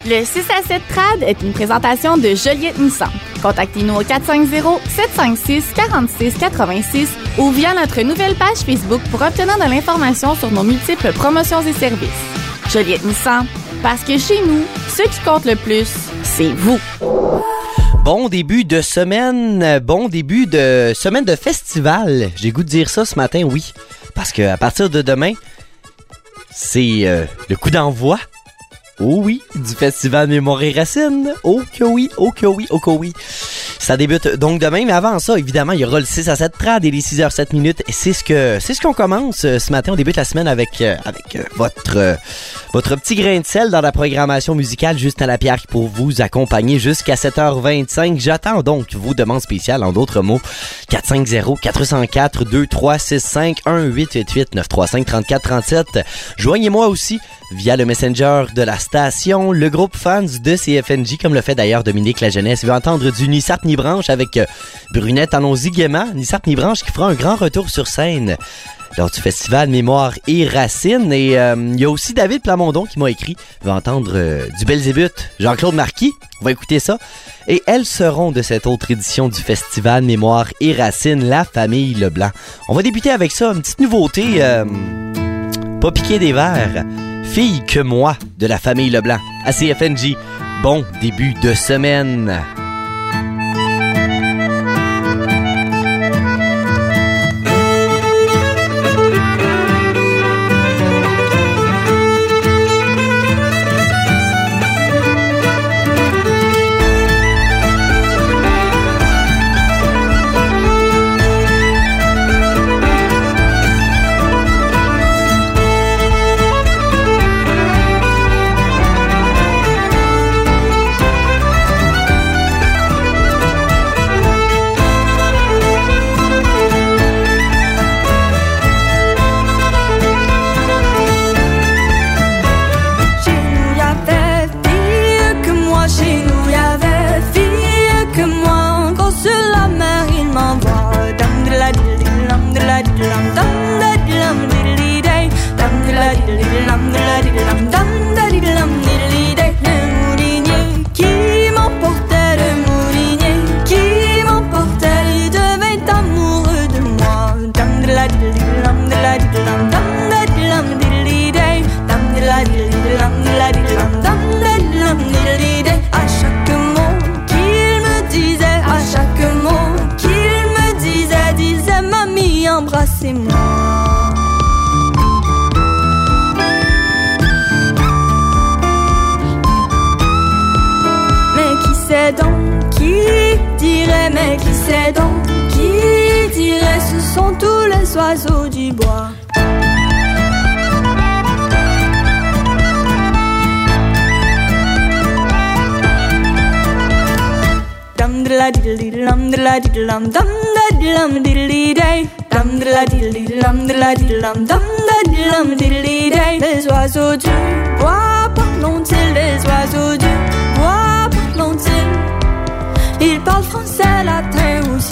Le 6 à 7 Trad est une présentation de Joliette Nissan. Contactez-nous au 450-756-4686 ou via notre nouvelle page Facebook pour obtenir de l'information sur nos multiples promotions et services. Joliette Nissan, parce que chez nous, ce qui compte le plus, c'est vous. Bon début de semaine de festival. J'ai goût de dire ça ce matin, oui. Parce qu'à partir de demain, c'est le coup d'envoi. Oh oui, du Festival Mémoire et Racines. Oh que oui, oh que oui, oh que oui. Ça débute donc demain, mais avant ça, évidemment, il y aura le 6 à 7 Trad et les 6h07. C'est ce qu'on commence ce matin. On débute la semaine avec votre petit grain de sel dans la programmation musicale. Justin Lapierre pour vous accompagner jusqu'à 7h25. J'attends donc vos demandes spéciales, en d'autres mots. 450-404-2365 1-888-935-3437. Joignez-moi aussi via le Messenger de la station, le groupe fans de CFNJ, comme le fait d'ailleurs Dominique La Jeunesse. Il va entendre du Nissart Nibranche avec Brunette Allons-y gaiement. Nissart Nibranche qui fera un grand retour sur scène lors du festival Mémoire et Racines. Et il y a aussi David Plamondon qui m'a écrit. Il va entendre du Belzébuth, Jean-Claude Marquis. On va écouter ça. Et elles seront de cette autre édition du festival Mémoire et Racines, la famille Leblanc. On va débuter avec ça, une petite nouveauté, pas piqué des verres. Fille que moi de la famille Leblanc à CFNJ. Bon début de semaine. Oiseaux du bois. Dum de la diddly dum de la diddlum dum da diddlum diddly day. Dum de la diddly dum de la diddlum dum da diddlum diddly day. Les oiseaux du bois parlent-ils? Les oiseaux du bois parlent-ils? Ils parlent français, latin aussi.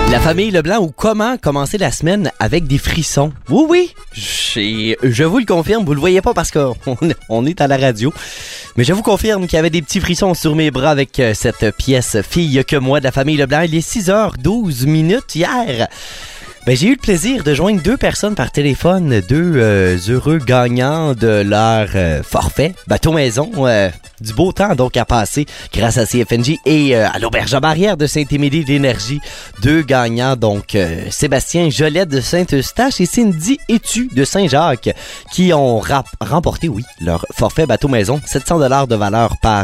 La famille Leblanc ou comment commencer la semaine avec des frissons. Oui, je vous le confirme, vous le voyez pas parce qu'on est à la radio, mais je vous confirme qu'il y avait des petits frissons sur mes bras avec cette pièce Fille que moi de la famille Leblanc. Il est 6h12 hier. J'ai eu le plaisir de joindre 2 personnes par téléphone, 2 heureux gagnants de leur forfait bateau maison. Du beau temps donc à passer grâce à CFNJ et à l'Auberge à Barrière de Saint-Émilie d'Énergie. 2 gagnants donc Sébastien Jolet de Saint-Eustache et Cindy Etu de Saint-Jacques qui ont remporté leur forfait bateau maison. 700$ de valeur par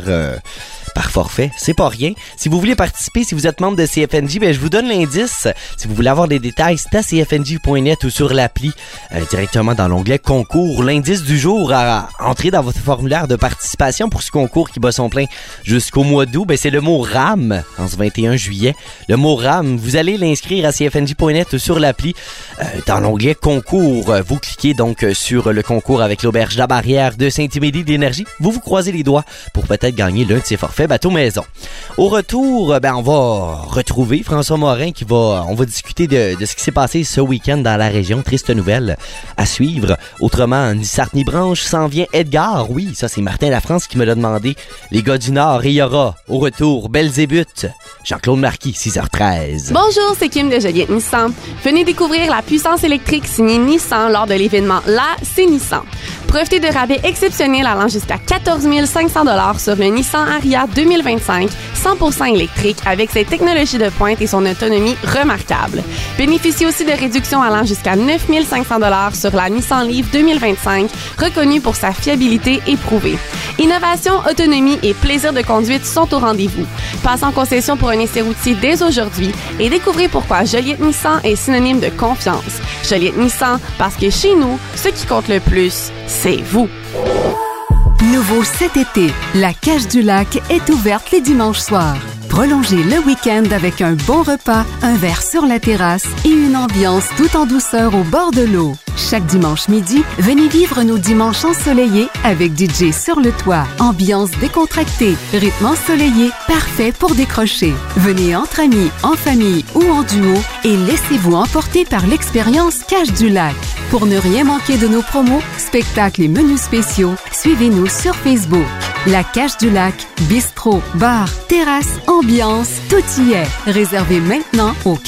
forfait, c'est pas rien. Si vous voulez participer, si vous êtes membre de CFNJ, je vous donne l'indice. Si vous voulez avoir des détails, c'est à cfnj.net ou sur l'appli, directement dans l'onglet concours. L'indice du jour à entrer dans votre formulaire de participation pour ce concours qui bat son plein jusqu'au mois d'août, c'est le mot RAM, en ce 21 juillet. Le mot RAM, vous allez l'inscrire à cfnj.net ou sur l'appli, dans l'onglet concours. Vous cliquez donc sur le concours avec l'Auberge de la Barrière de Saint-Émilie d'Énergie. Vous croisez les doigts pour peut-être gagner l'un de ces forfaits bateau maison. Au retour, on va retrouver François Morin on va discuter de ce qui s'est passé ce week-end dans la région. Triste nouvelle à suivre. Autrement, ni Sarthe ni Branche s'en vient Edgar. Oui, ça c'est Martin Lafrance qui me l'a demandé. Les gars du Nord, et il y aura au retour Belzébuth. Jean-Claude Marquis, 6h13. Bonjour, c'est Kim de Joliette Nissan. Venez découvrir la puissance électrique signée Nissan lors de l'événement C'est Nissan. Profitez de rabais exceptionnels allant jusqu'à 14 500$ sur le Nissan Ariya 2025, 100% électrique avec ses technologies de pointe et son autonomie remarquable. Bénéficiez aussi de réductions allant jusqu'à 9 500$ sur la Nissan Leaf 2025, reconnue pour sa fiabilité éprouvée. Innovation, autonomie et plaisir de conduite sont au rendez-vous. Passez en concession pour un essai routier dès aujourd'hui et découvrez pourquoi Joliette Nissan est synonyme de confiance. Joliette Nissan, parce que chez nous, ce qui compte le plus, c'est vous. Nouveau cet été, la Cage du Lac est ouverte les dimanches soirs. Prolongez le week-end avec un bon repas, un verre sur la terrasse et une ambiance tout en douceur au bord de l'eau. Chaque dimanche midi, venez vivre nos dimanches ensoleillés avec DJ sur le toit. Ambiance décontractée, rythme ensoleillé, parfait pour décrocher. Venez entre amis, en famille ou en duo et laissez-vous emporter par l'expérience Cage du Lac. Pour ne rien manquer de nos promos, spectacles et menus spéciaux, suivez-nous sur Facebook. La Cage du Lac, bistrot, bar, terrasse, ambiance, tout y est. Réservez maintenant au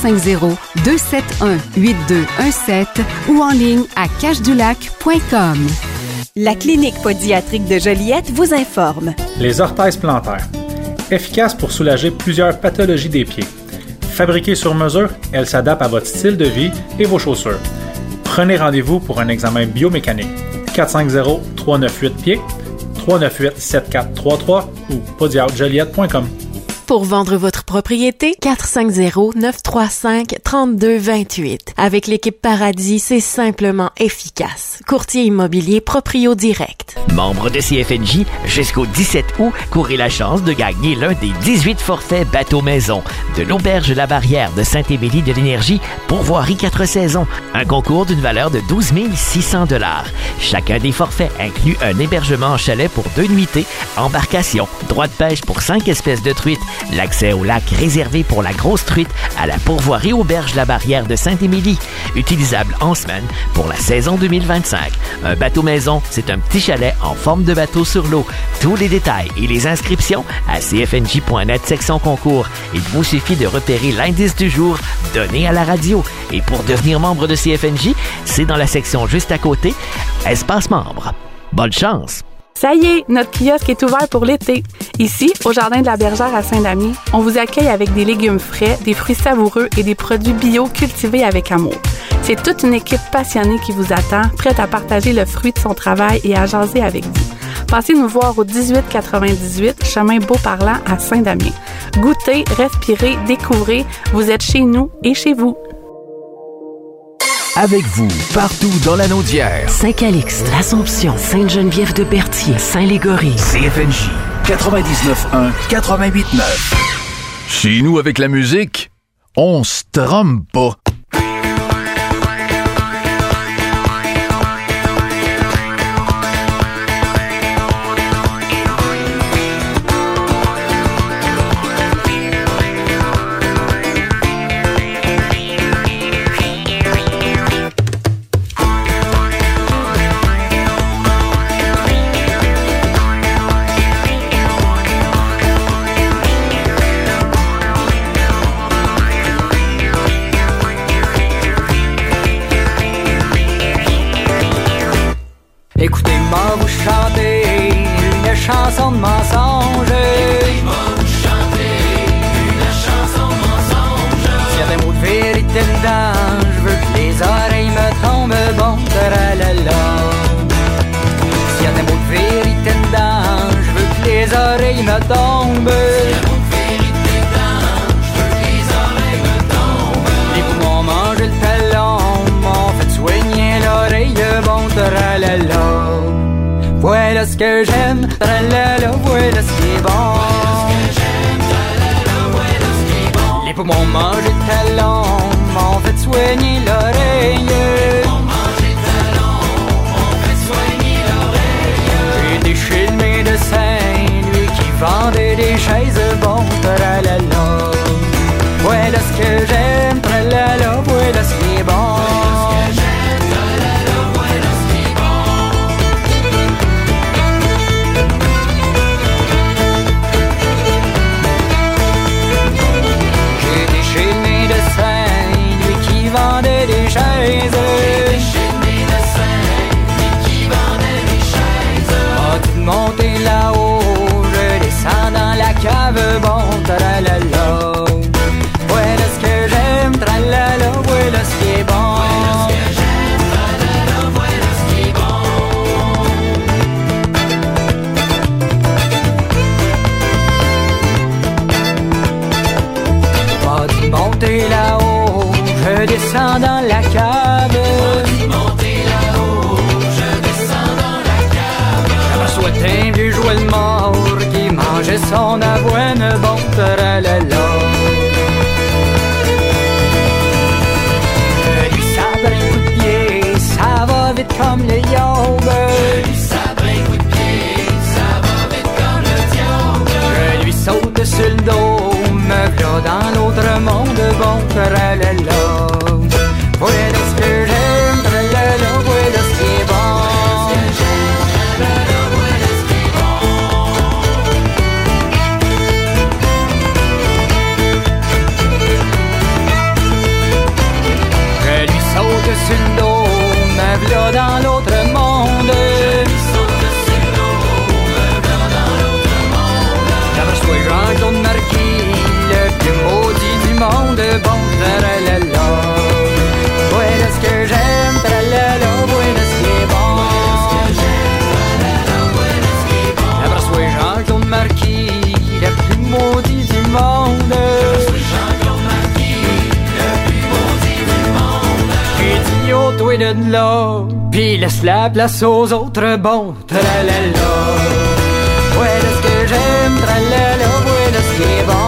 450-271-8217 ou en ligne à cagedulac.com. La clinique pédiatrique de Joliette vous informe. Les orthèses plantaires. Efficaces pour soulager plusieurs pathologies des pieds. Fabriquées sur mesure, elles s'adaptent à votre style de vie et vos chaussures. Prenez rendez-vous pour un examen biomécanique. 450-398-PIED, 398-7433 ou podiatrijoliette.com. Pour vendre votre propriété, 450-935-3228. Avec l'équipe Paradis, c'est simplement efficace. Courtier immobilier Proprio Direct. Membre de CFNJ, jusqu'au 17 août, courez la chance de gagner l'un des 18 forfaits bateau-maison de l'Auberge de la Barrière de Saint-Émilie de l'Énergie, pourvoirie 4 saisons. Un concours d'une valeur de 12 600$. Chacun des forfaits inclut un hébergement en chalet pour 2 nuitées, embarcation, droit de pêche pour 5 espèces de truites, l'accès au lac réservé pour la grosse truite à la pourvoirie Auberge la Barrière de Saint-Émilie, utilisable en semaine pour la saison 2025. Un bateau maison, c'est un petit chalet en forme de bateau sur l'eau. Tous les détails et les inscriptions à cfnj.net section concours. Il vous suffit de repérer l'indice du jour donné à la radio. Et pour devenir membre de CFNJ, c'est dans la section juste à côté, espace membre. Bonne chance! Ça y est, notre kiosque est ouvert pour l'été. Ici, au Jardin de la Bergère à Saint-Damien, on vous accueille avec des légumes frais, des fruits savoureux et des produits bio cultivés avec amour. C'est toute une équipe passionnée qui vous attend, prête à partager le fruit de son travail et à jaser avec vous. Passez nous voir au 1898 chemin Beauparlant à Saint-Damien. Goûtez, respirez, découvrez, vous êtes chez nous et chez vous. Avec vous, partout dans la Naudière. Saint-Calixte, l'Assomption, Sainte-Geneviève-de-Berthier, Saint-Légory. CFNJ 99.1, 88.9. Chez nous, avec la musique, on se trompe pas. Voilà ce que j'aime, tralala, voilà ce qui est bon. Les poumons mangent talons, m'ont fait soigner l'oreille. J'ai été chez le médecin, lui qui vendait des chaises, bon, tralala. Voilà ce que j'aime, tralala, voilà ce qui est bon. Des chaises. As-tu monté là-haut? Je descends dans la cave, bon, tralala. Voilà ce que j'aime, tralala, voilà ce qui est bon. As-tu monté là-haut? Je descends dans la cave. Monter là-haut, je descends dans la cave. J'aperçois un vieux jouet mort qui mangeait son avoine, bon, tralala. Je lui sabre un coup de pied, ça va vite comme le yaube. Je lui sabre un coup de pied, ça va vite comme le diable. Je lui saute sur le dos, me v'là dans l'autre monde, bon, tralala. Voilà ce que j'aime, tralala, voilà ce qui est bon. Voilà ce qui est bon. Je lui saute sur le dos, me v'là dans l'autre monde. Je lui saute sur le dos, me v'là dans l'autre monde. J'aperçois Jean-Claude Marquis, le plus maudit du monde, bon, tralala. Voilà ce que j'aime, tralala, voilà ce qui est bon. J'aperçois Jean-Claude Marquis, le plus maudit du monde. J'ai dit au toi de là, pis laisse la place aux autres, bon, tralala. Voilà ce que j'aime, tralala, voilà ce qui est bon.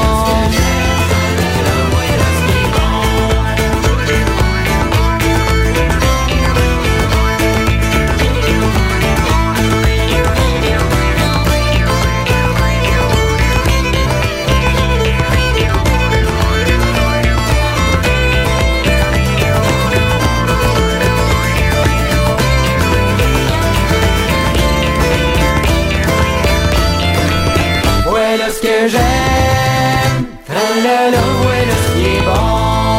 Voilà ce que j'aime, tralala, voilà ce qui est bon.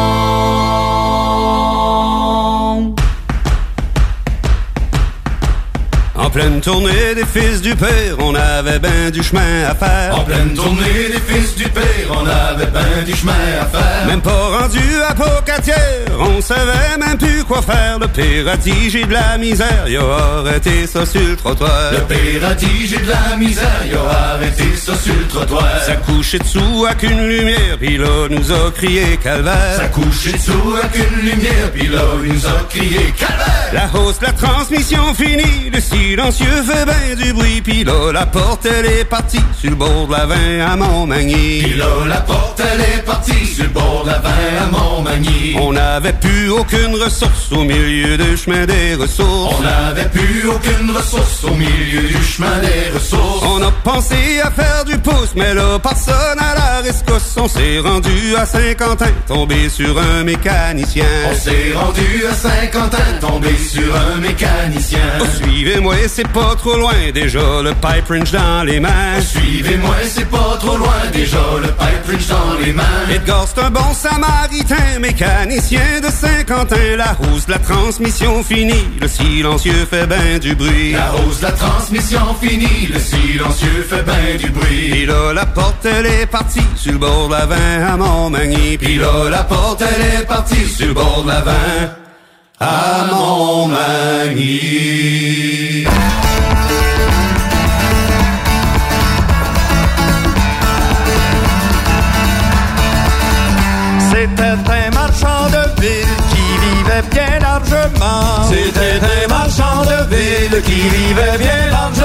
En pleine tournée des fils du père, on avait ben du chemin à faire. En pleine tournée des fils du père, on avait ben du chemin à faire. Même pas rendu à Pocatière, on savait même plus quoi faire. Le père a dit j'ai de la misère, il a arrêté ça sur le trottoir. Le père a dit j'ai de la misère, il a arrêté ça sur le trottoir. Ça couchait dessous avec une lumière, pis là nous a crié calvaire. Ça couchait dessous avec une lumière, pis là nous a crié calvaire. La hausse, la transmission finie, le silencieux fait ben du bruit, pis là la porte elle est partie sur le bord de la 20 à Montmagny. Pis là la porte elle est partie sur le bord de la 20 à Montmagny. On n'avait plus aucune ressource au milieu du chemin des ressources. On n'avait plus aucune ressource au milieu du chemin des ressources. On a pensé à faire du pouce, mais là personne à la rescousse. On s'est rendu à Saint-Quentin, tombé sur un mécanicien. On s'est rendu à Saint-Quentin, tombé sur un mécanicien. Oh, suivez-moi, c'est pas trop loin, déjà le pipe wrench dans les mains. Oh, suivez-moi, c'est pas trop loin, déjà le pipe wrench dans les mains. Edgar, c'est un bon samaritain, mécanicien de Saint-Quentin. La hausse de la transmission finie, le silencieux fait ben du bruit. La hausse de la transmission finie, le silencieux fait ben du bruit. Puis là, la porte, elle est partie sur le bord de la 20 à Montmagny. Puis là, la porte, elle est partie sur le bord de la 20 à Montmagny. C'était un marchand de ville qui vivait bien largement. C'était un marchand de ville qui vivait bien largement.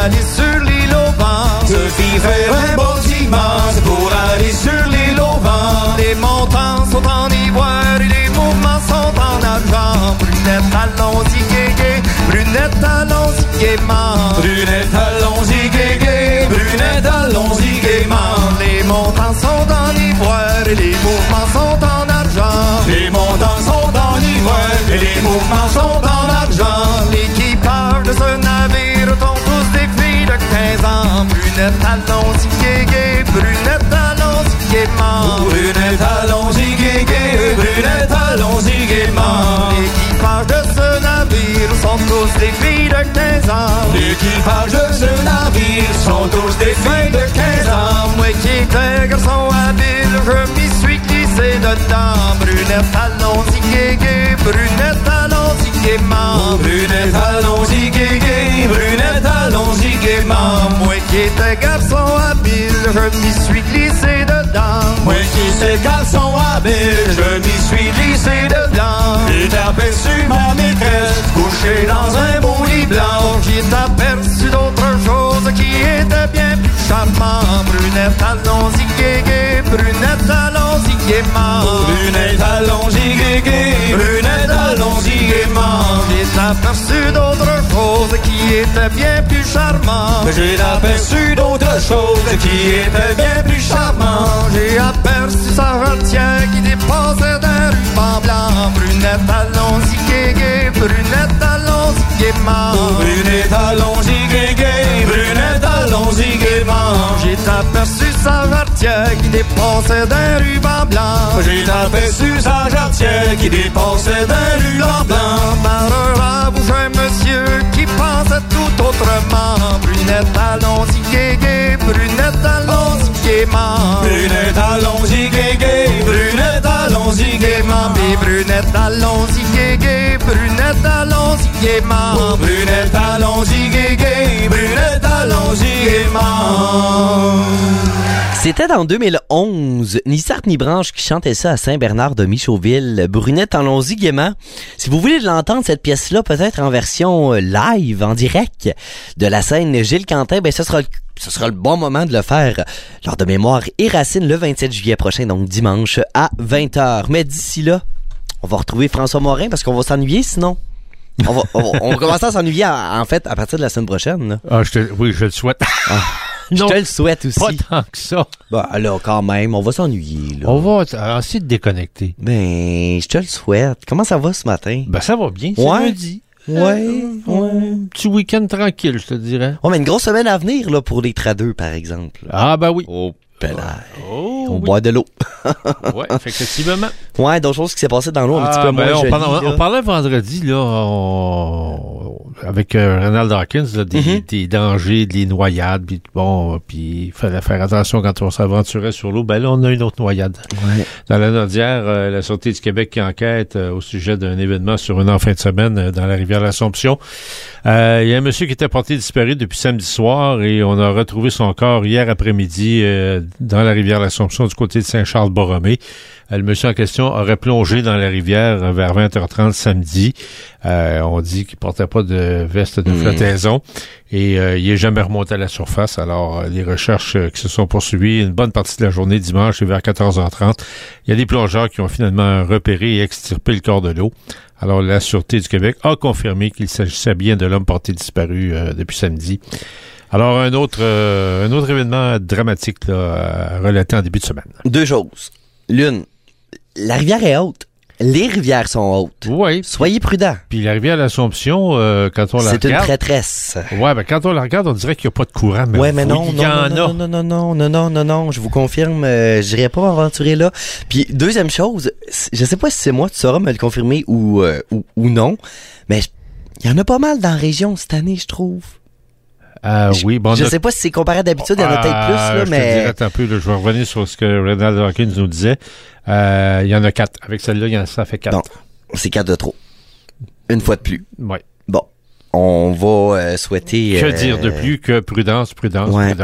aller sur l'île au vent. Sophie faire un beau dimanche pour aller sur l'île au vent. Les montants sont en ivoire et les mouvements sont en argent. Brunette, allons-y gégé, brunette, allons-y gaiement. Brunette, allons-y gégé, brunette, allons-y gaiement. Les montants sont en ivoire et les mouvements sont en argent. Les montants sont en ivoire et les mouvements sont en argent. L'équipage de ce navire sont tous des filles de 15 ans. Brunette, allons-y gégé, brunette, allons-y gaiement. Brunette, allons-y gégé, brunette, allons-y gaiement. L'équipage de ce navire sont tous des filles de 15 ans. L'équipage de ce navire sont tous des filles de 15 ans. Moi qui étais garçon habile, je m'y suis glissé dedans. Brunette, allons-y gégé, brunette, allons-y gaiement. Brunette, allons-y gégé, brunette, allons-y gaiement. Moi qui étais garçon habile, je m'y suis glissé dedans. Moi qui étais garçon habile, je m'y suis glissé dedans. J'ai aperçu ma maîtresse couchée dans un beau lit blanc. J'ai aperçu d'autres choses qui étaient bien plus charmantes. Brunette, allons-y gégé, brunette, allons-y gaiement. Brunette, allons-y gégé, brunette, allons-y gaiement. J'ai aperçu d'autres choses qui étaient bien plus charmantes. J'ai aperçu d'autres choses qui étaient bien plus charmantes. J'ai aperçu sa rentière qui dépassait d'un ruban blanc. Brunette, allons-y gégé, brunette, allons-y gaiement. Brunette, allons-y gégé, brunette, allons-y gaiement. J'ai aperçu sa jarretière qui dépassait d'un ruban blanc. J'ai aperçu sa jarretière qui dépassait d'un ruban blanc. Par à vous un monsieur qui pensait tout autrement. Brunette, allons-y gégé, brunette, allons-y gaiement. Brunette, allons-y gégé, brunette, allons-y gaiement. Mais brunette, allons-y gégé, brunette, allons-y gaiement. Brunette, allons-y gégé, brunette, allons-y gaiement. C'était en 2011, ni Sartre ni Branche qui chantait ça à Saint-Bernard de Michauville. Brunette, allons-y gaiement. Si vous voulez l'entendre, cette pièce-là, peut-être en version live, en direct, de la scène Gilles Quentin, ben ce sera le bon moment de le faire lors de Mémoire et Racine le 27 juillet prochain, donc dimanche à 20h. Mais d'ici là, on va retrouver François Morin parce qu'on va s'ennuyer sinon. On va commencer à s'ennuyer en fait à partir de la semaine prochaine. Là. Ah, oui, je le souhaite. Je te le souhaite aussi. Pas tant que ça. Bah là, quand même, on va s'ennuyer. Là. On va essayer de déconnecter. Ben, je te le souhaite. Comment ça va ce matin? Ben, ça va bien, c'est lundi. Ouais. Petit week-end tranquille, je te dirais. Ouais, mais une grosse semaine à venir là pour les tradeux, par exemple. Ah, ben oui. Oh, on boit de l'eau. Ouais, effectivement. Ouais, d'autres choses qui s'est passé dans l'eau un petit peu moins jolies. On parlait vendredi, là, avec Ronald Hawkins, là, des dangers, des noyades, puis bon, puis il fallait faire attention quand on s'aventurait sur l'eau. Ben là, on a une autre noyade. Ouais. Dans la Naudière, la Sûreté du Québec qui enquête au sujet d'un événement sur une fin de semaine dans la rivière l'Assomption. Il y a un monsieur qui était porté disparu depuis samedi soir et on a retrouvé son corps hier après-midi dans la rivière l'Assomption du côté de Saint-Charles-Borromée. Le monsieur en question aurait plongé dans la rivière vers 20h30 samedi. On dit qu'il portait pas de veste de flottaison et il est jamais remonté à la surface. Alors, les recherches qui se sont poursuivies une bonne partie de la journée dimanche et vers 14h30, il y a des plongeurs qui ont finalement repéré et extirpé le corps de l'eau. Alors, la Sûreté du Québec a confirmé qu'il s'agissait bien de l'homme porté disparu depuis samedi. Alors, un autre événement dramatique là, relaté en début de semaine. Deux choses. L'une, la rivière est haute. Les rivières sont hautes. Oui. Soyez prudents. Puis la rivière l'Assomption, quand on la regarde... C'est une traîtresse. Ouais, ben quand on la regarde, on dirait qu'il n'y a pas de courant. Mais ouais, mais non, non, je vous confirme, j'irai pas m'aventurer là. Puis deuxième chose, je sais pas si c'est moi, tu sauras me le confirmer ou non, mais il y en a pas mal dans la région cette année, je trouve. Oui, bon, je sais pas si c'est comparé à d'habitude, il y en a peut-être plus, là, mais... Je te dirais un peu, là, je vais revenir sur ce que Ronald Hawkins nous disait. Il y en a 4. Avec celle-là, ça fait 4. Non, c'est 4 de trop. Une fois de plus. Oui. Bon, on va souhaiter... Que dire de plus que prudence. Ouais.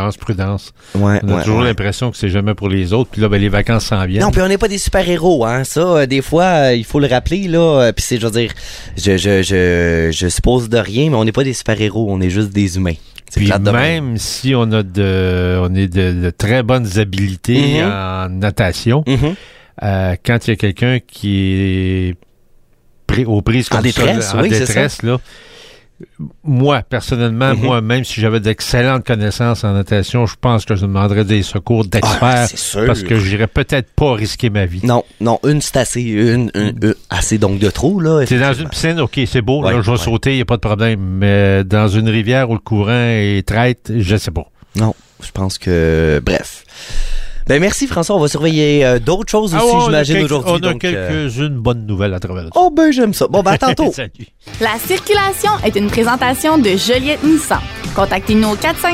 On a toujours l'impression que c'est jamais pour les autres. Puis là, ben, les vacances s'en viennent. Non, puis on n'est pas des super-héros, hein. Ça, des fois, il faut le rappeler, là. Puis c'est, je veux dire, je suppose de rien, mais on n'est pas des super-héros. On est juste des humains. Puis même si on est de très bonnes habilités en natation, quand il y a quelqu'un qui est aux prises comme détresse, en détresse, là, moi, personnellement, même si j'avais d'excellentes connaissances en natation, je pense que je demanderais des secours d'experts parce que j'irais peut-être pas risquer ma vie. Non, une c'est assez, assez donc de trop, là. C'est dans une piscine, OK, c'est beau, là, je vais sauter, il n'y a pas de problème, mais dans une rivière où le courant est traite, je sais pas. Non, je pense que, bref. Ben merci François, on va surveiller d'autres choses aussi, j'imagine, aujourd'hui. On a quelques-unes bonnes nouvelles à travers ça. Oh ben j'aime ça. Bon ben à tantôt. Salut. La circulation est une présentation de Joliette Nissan. Contactez-nous au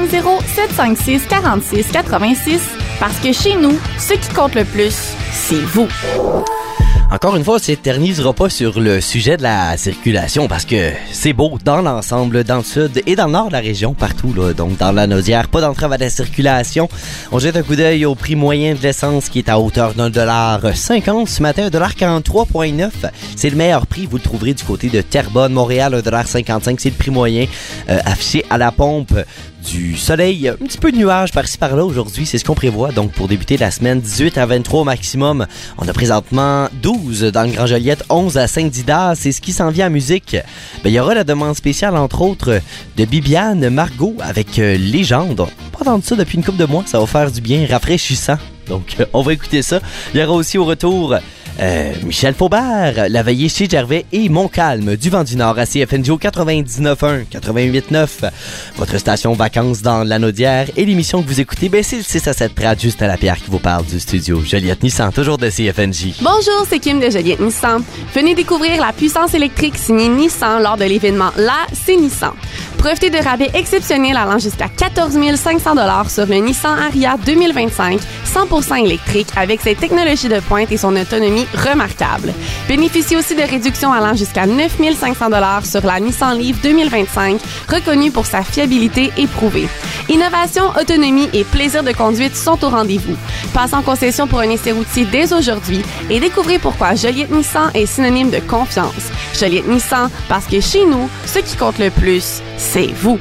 450-756-4686 parce que chez nous, ce qui compte le plus, c'est vous. Encore une fois, on s'éternisera pas sur le sujet de la circulation parce que c'est beau dans l'ensemble, dans le sud et dans le nord de la région, partout, là. Donc, dans la Naudière, pas d'entrave à la circulation. On jette un coup d'œil au prix moyen de l'essence qui est à hauteur d'1,50$ ce matin, 1,43,9$. C'est le meilleur prix. Vous le trouverez du côté de Terrebonne, Montréal, 1,55$. C'est le prix moyen affiché à la pompe. Du soleil, un petit peu de nuages par-ci par-là aujourd'hui, c'est ce qu'on prévoit. Donc pour débuter la semaine, 18 à 23 au maximum. On a présentement 12 dans le Grand Joliette, 11 à Saint-Didas. C'est ce qui s'en vient en musique. Il y aura la demande spéciale, entre autres, de Bibiane Margot avec Légende. On n'a pas entendu ça depuis une couple de mois, ça va faire du bien, rafraîchissant. Donc on va écouter ça. Il y aura aussi au retour Michel Faubert, La Veillée chez Gervais et Montcalm du Vent du Nord à CFNJ 99.1, 88.9. Votre station vacances dans la Naudière et l'émission que vous écoutez, c'est le 6 à 7 Trad, juste à la pierre qui vous parle du studio Joliette Nissan, toujours de CFNJ. Bonjour, c'est Kim de Joliette Nissan. Venez découvrir la puissance électrique signée Nissan lors de l'événement C'est Nissan. Profitez de rabais exceptionnels allant jusqu'à 14 500$ sur le Nissan Ariya 2025, 100% électrique avec ses technologies de pointe et son autonomie remarquable. Bénéficiez aussi de réductions allant jusqu'à 9 500$ sur la Nissan Leaf 2025, reconnue pour sa fiabilité éprouvée. Innovation, autonomie et plaisir de conduite sont au rendez-vous. Passez en concession pour un essai routier dès aujourd'hui et découvrez pourquoi Joliette Nissan est synonyme de confiance. Joliette Nissan, parce que chez nous, ce qui compte le plus, c'est vous.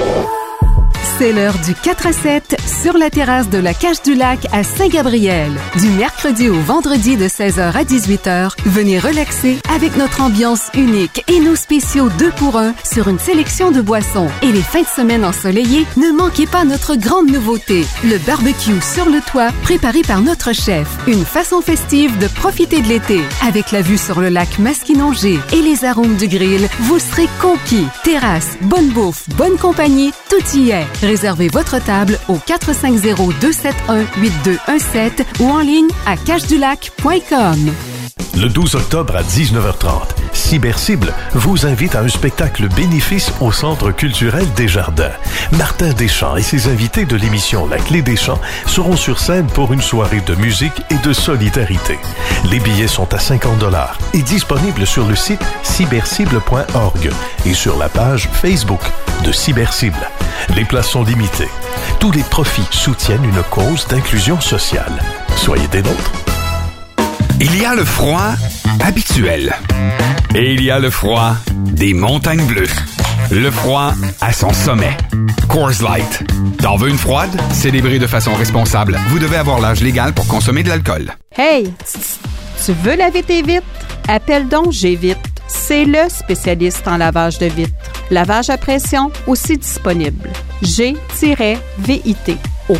C'est l'heure du 4 à 7 sur la terrasse de la Cache du Lac à Saint-Gabriel. Du mercredi au vendredi de 16h à 18h, venez relaxer avec notre ambiance unique et nos spéciaux 2 pour 1 sur une sélection de boissons. Et les fins de semaine ensoleillées, ne manquez pas notre grande nouveauté, le barbecue sur le toit préparé par notre chef. Une façon festive de profiter de l'été. Avec la vue sur le lac Masquinongé et les arômes du grill, vous serez conquis. Terrasse, bonne bouffe, bonne compagnie, tout y est. Réservez votre table au 450-271-8217 ou en ligne à cachedulac.com. Le 12 octobre à 19h30, Cybercible vous invite à un spectacle bénéfice au Centre culturel Desjardins. Martin Deschamps et ses invités de l'émission La Clé des Champs seront sur scène pour une soirée de musique et de solidarité. Les billets sont à 50$ et disponibles sur le site cybercible.org et sur la page Facebook de Cybercible. Les places sont limitées. Tous les profits soutiennent une cause d'inclusion sociale. Soyez des nôtres. Il y a le froid habituel et il y a le froid des montagnes bleues. Le froid à son sommet. Coors Light. T'en veux une froide? Célébrée de façon responsable. Vous devez avoir l'âge légal pour consommer de l'alcool. Hey! Tu veux laver tes vitres? Appelle donc G-Vitre. C'est le spécialiste en lavage de vitres. Lavage à pression aussi disponible. G-VIT au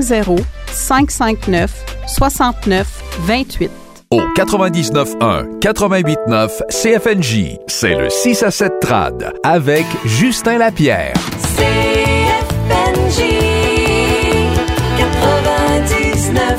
450-559-6928. Au 99.1, 88.9 CFNJ, c'est le 6 à 7 Trad avec Justin Lapierre. CFNJ 99.1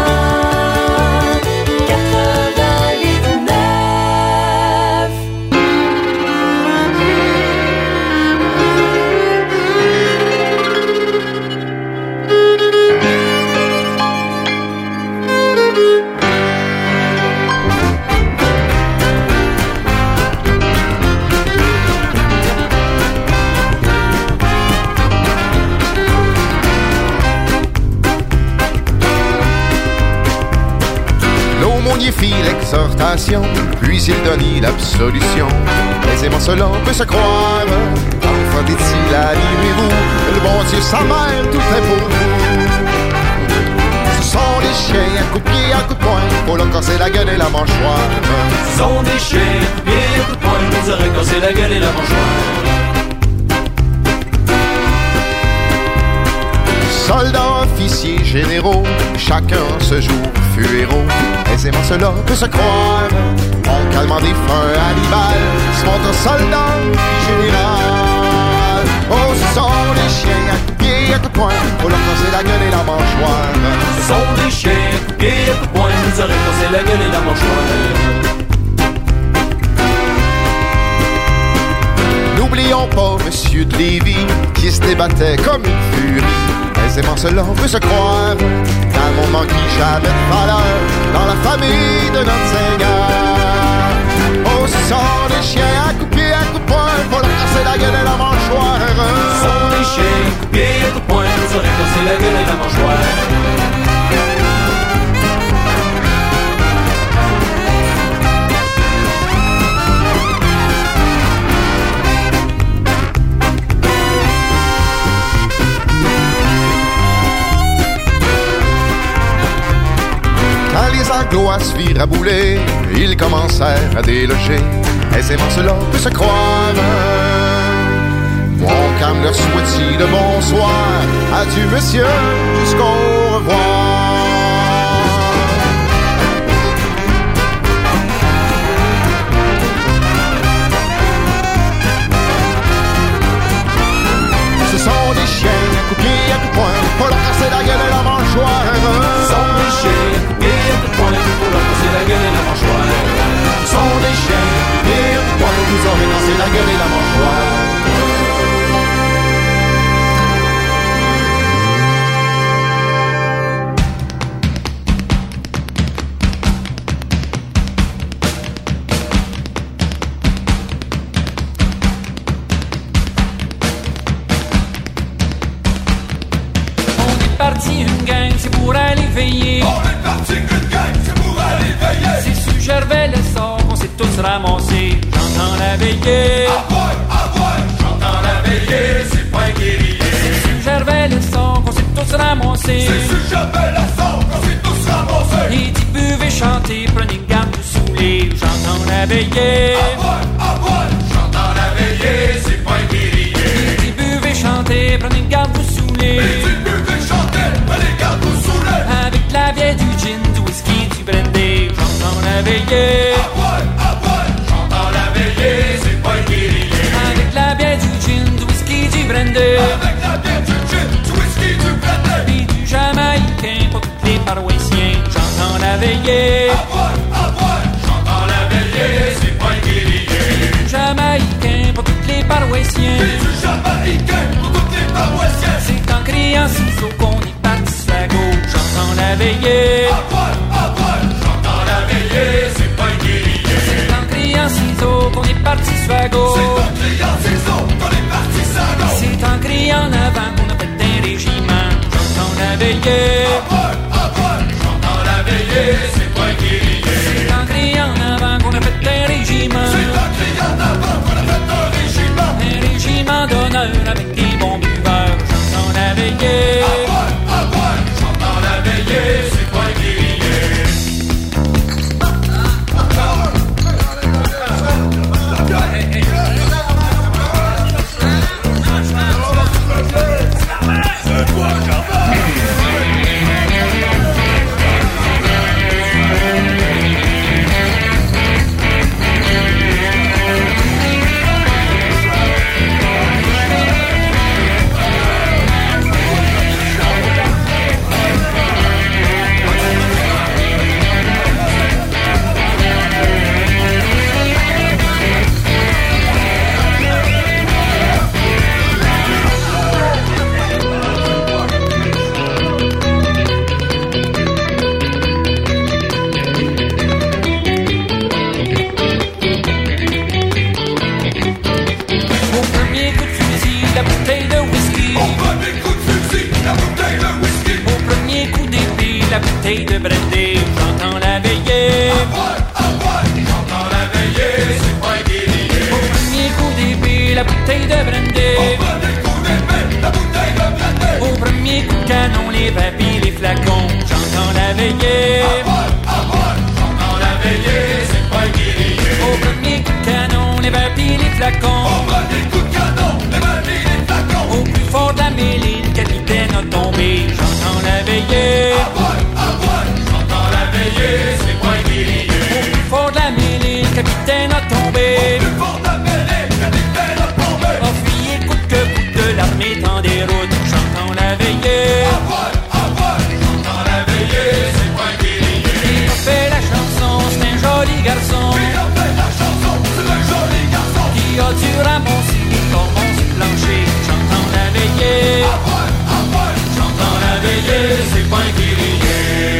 Fit l'exhortation, puis il donnit l'absolution. Aisément cela peut se croire, enfant dit-il, animez-vous, le bon Dieu, sa mère, tout est pour vous. Ce sont des chiens à coups de pied, à coups de poing, pour leur casser la gueule et la mâchoire. Ce sont des chiens à coups de pied, à coups de poing, pour leur casser la gueule et la mâchoire. Soldats, officiers, généraux, chacun ce jour fut héros. Aisément cela peut se croire, en calmant des feux Hannibal, se montre soldat général. Oh, ce sont des chiens à coups de pied, à coups de poing, pour leur casser la gueule et la mâchoire. Ce sont des chiens à coups de pied, à coups de poing, pour leur casser la gueule et la mâchoire. N'oublions pas Monsieur de Lévis, qui se débattait comme une furie. Aisément cela peut se croire, dans le moment qui jamais de valeur, dans la famille de notre Seigneur. Oh, ce sont des chiens à coups de pied, à coups de poing, pour leur casser la gueule et la mâchoire. Ce sont des chiens à coups de pied, à coups de poing, pour leur casser la gueule et la mâchoire. Quand les Anglois se virent à bouler, ils commencèrent à déloger. Aisément cela peut se croire. Montcalm leur souhaitit de bonsoir. Adieu monsieur, jusqu'au revoir. Ce sont des chiens à coups de pied, à coups de poing, pour leur casser la gueule et la mâchoire. Ce sont des chiens à coups de pied, à coups de poing, pour leur casser la gueule et la mâchoire. Ce sont des chiens à coups de pied, à coups de poing, vous aurez cassé la gueule et la mâchoire. Une gang, c'est pour aller veiller. On est parti une gang, c'est pour aller veiller. C'est sous Gervais le sort qu'on s'est tous ramassés. J'entends la veillée. J'entends la veillée, c'est pas guerrier. C'est sous Gervais le sort qu'on s'est tous ramassés. C'est sous Gervais le sort qu'on s'est tous ramassés. Les petits buvez chanter, prenez garde de saouler. J'entends la veillée. J'entends la veillée, c'est pas guerrier. Les petits buvez chanter, prenez garde de saouler. Avec la vieille du gin, du whisky, du brandy, j'entends la veillée. J'entends la veillée, c'est pas guerrier. Avec la vieille du gin, du whisky, du brandy. Avec la vieille du gin, du whisky, du brandy. Puis du jamaïcain pour tous les paroissiens, j'entends la veillée. J'entends la veillée, c'est pas guerrier. Du jamaïcain pour tous les paroissiens. Puis du jamaïcain pour tous les paroissiens. C'est en criant ciseaux qu'on y parti sur la gauche, j'entends la veillée. J'entends la veillée, c'est pas guerrier. C'est en criant ciseaux qu'on est parti sur la gauche. C'est en criant ciseaux qu'on est parti sur la gauche. C'est en criant avant qu'on a fait un régiment, j'entends la veillée. J'entends la veillée, c'est pas guerrier. C'est en criant avant qu'on a fait un régiment. C'est en criant avant qu'on a fait un régiment. Un régiment d'honneur avec des bons buveurs, j'entends la veillée. J'entends la veillée, c'est pas guerrier. La bouteille de brandy, j'entends la veillée. J'entends la veillée, c'est pas guerrier. Au premier coup d'épée, la bouteille de brandy. Au premier coup d'épée, la bouteille de canons, les verres pis les flacons. J'entends la veillée. J'entends la veillée, c'est pas guerrier. Au premier coup de canon, les verres pis les flacons. Au premier coup de canon, les verres pis les flacons. Au plus fort de la mêlée, le capitaine a tombé. J'entends la veillée. J'entends la veillée, c'est pas guerrier. Au plus fort de la mêlée, le capitaine a tombé. Au plus fort de la mêlée, le capitaine a tombé. A fuyé coûte que coûte de l'armée tend des routes. J'entends la veillée. J'entends la veillée, c'est pas guerrier. Il a fait la chanson, c'est un joli garçon. Il a fait la chanson, c'est un joli garçon. Qui a dû ramasser les corons sur le plancher. J'entends la veillée. J'entends la veillée, c'est pas guerrier.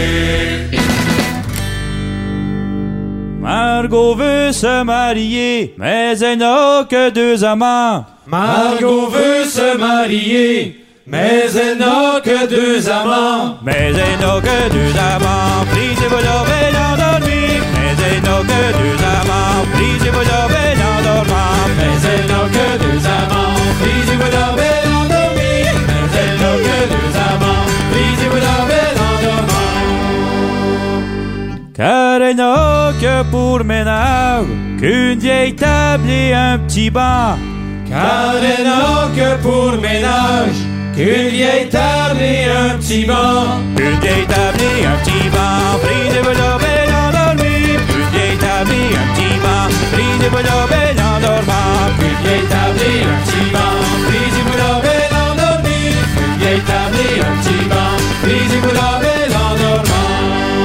Margot veut se marier, mais elle n'a que 2 amants. Margot veut se marier, mais elle n'a que 2 amants. Mais elle n'a que 2 amants, brisez-vous la belle endormie. Mais elle n'a que 2 amants, brisez-vous la belle endormie. Mais elle n'a que 2 amants, brisez-vous la belle endormie. Mais elle n'a que 2 amants, brisez-vous la belle endormie. Car elle n'a que pour ménage qu'une vieille table et un petit banc. Car elle n'a que pour ménage qu'une vieille table et un petit banc. Une vieille table et un petit banc, brisez-vous la belle endormie. Une vieille table et un petit banc, brisez-vous la belle endormie. Une vieille table et un petit banc, brisez-vous la belle endormie. Une vieille table et un petit banc, brisez-vous la belle endormie.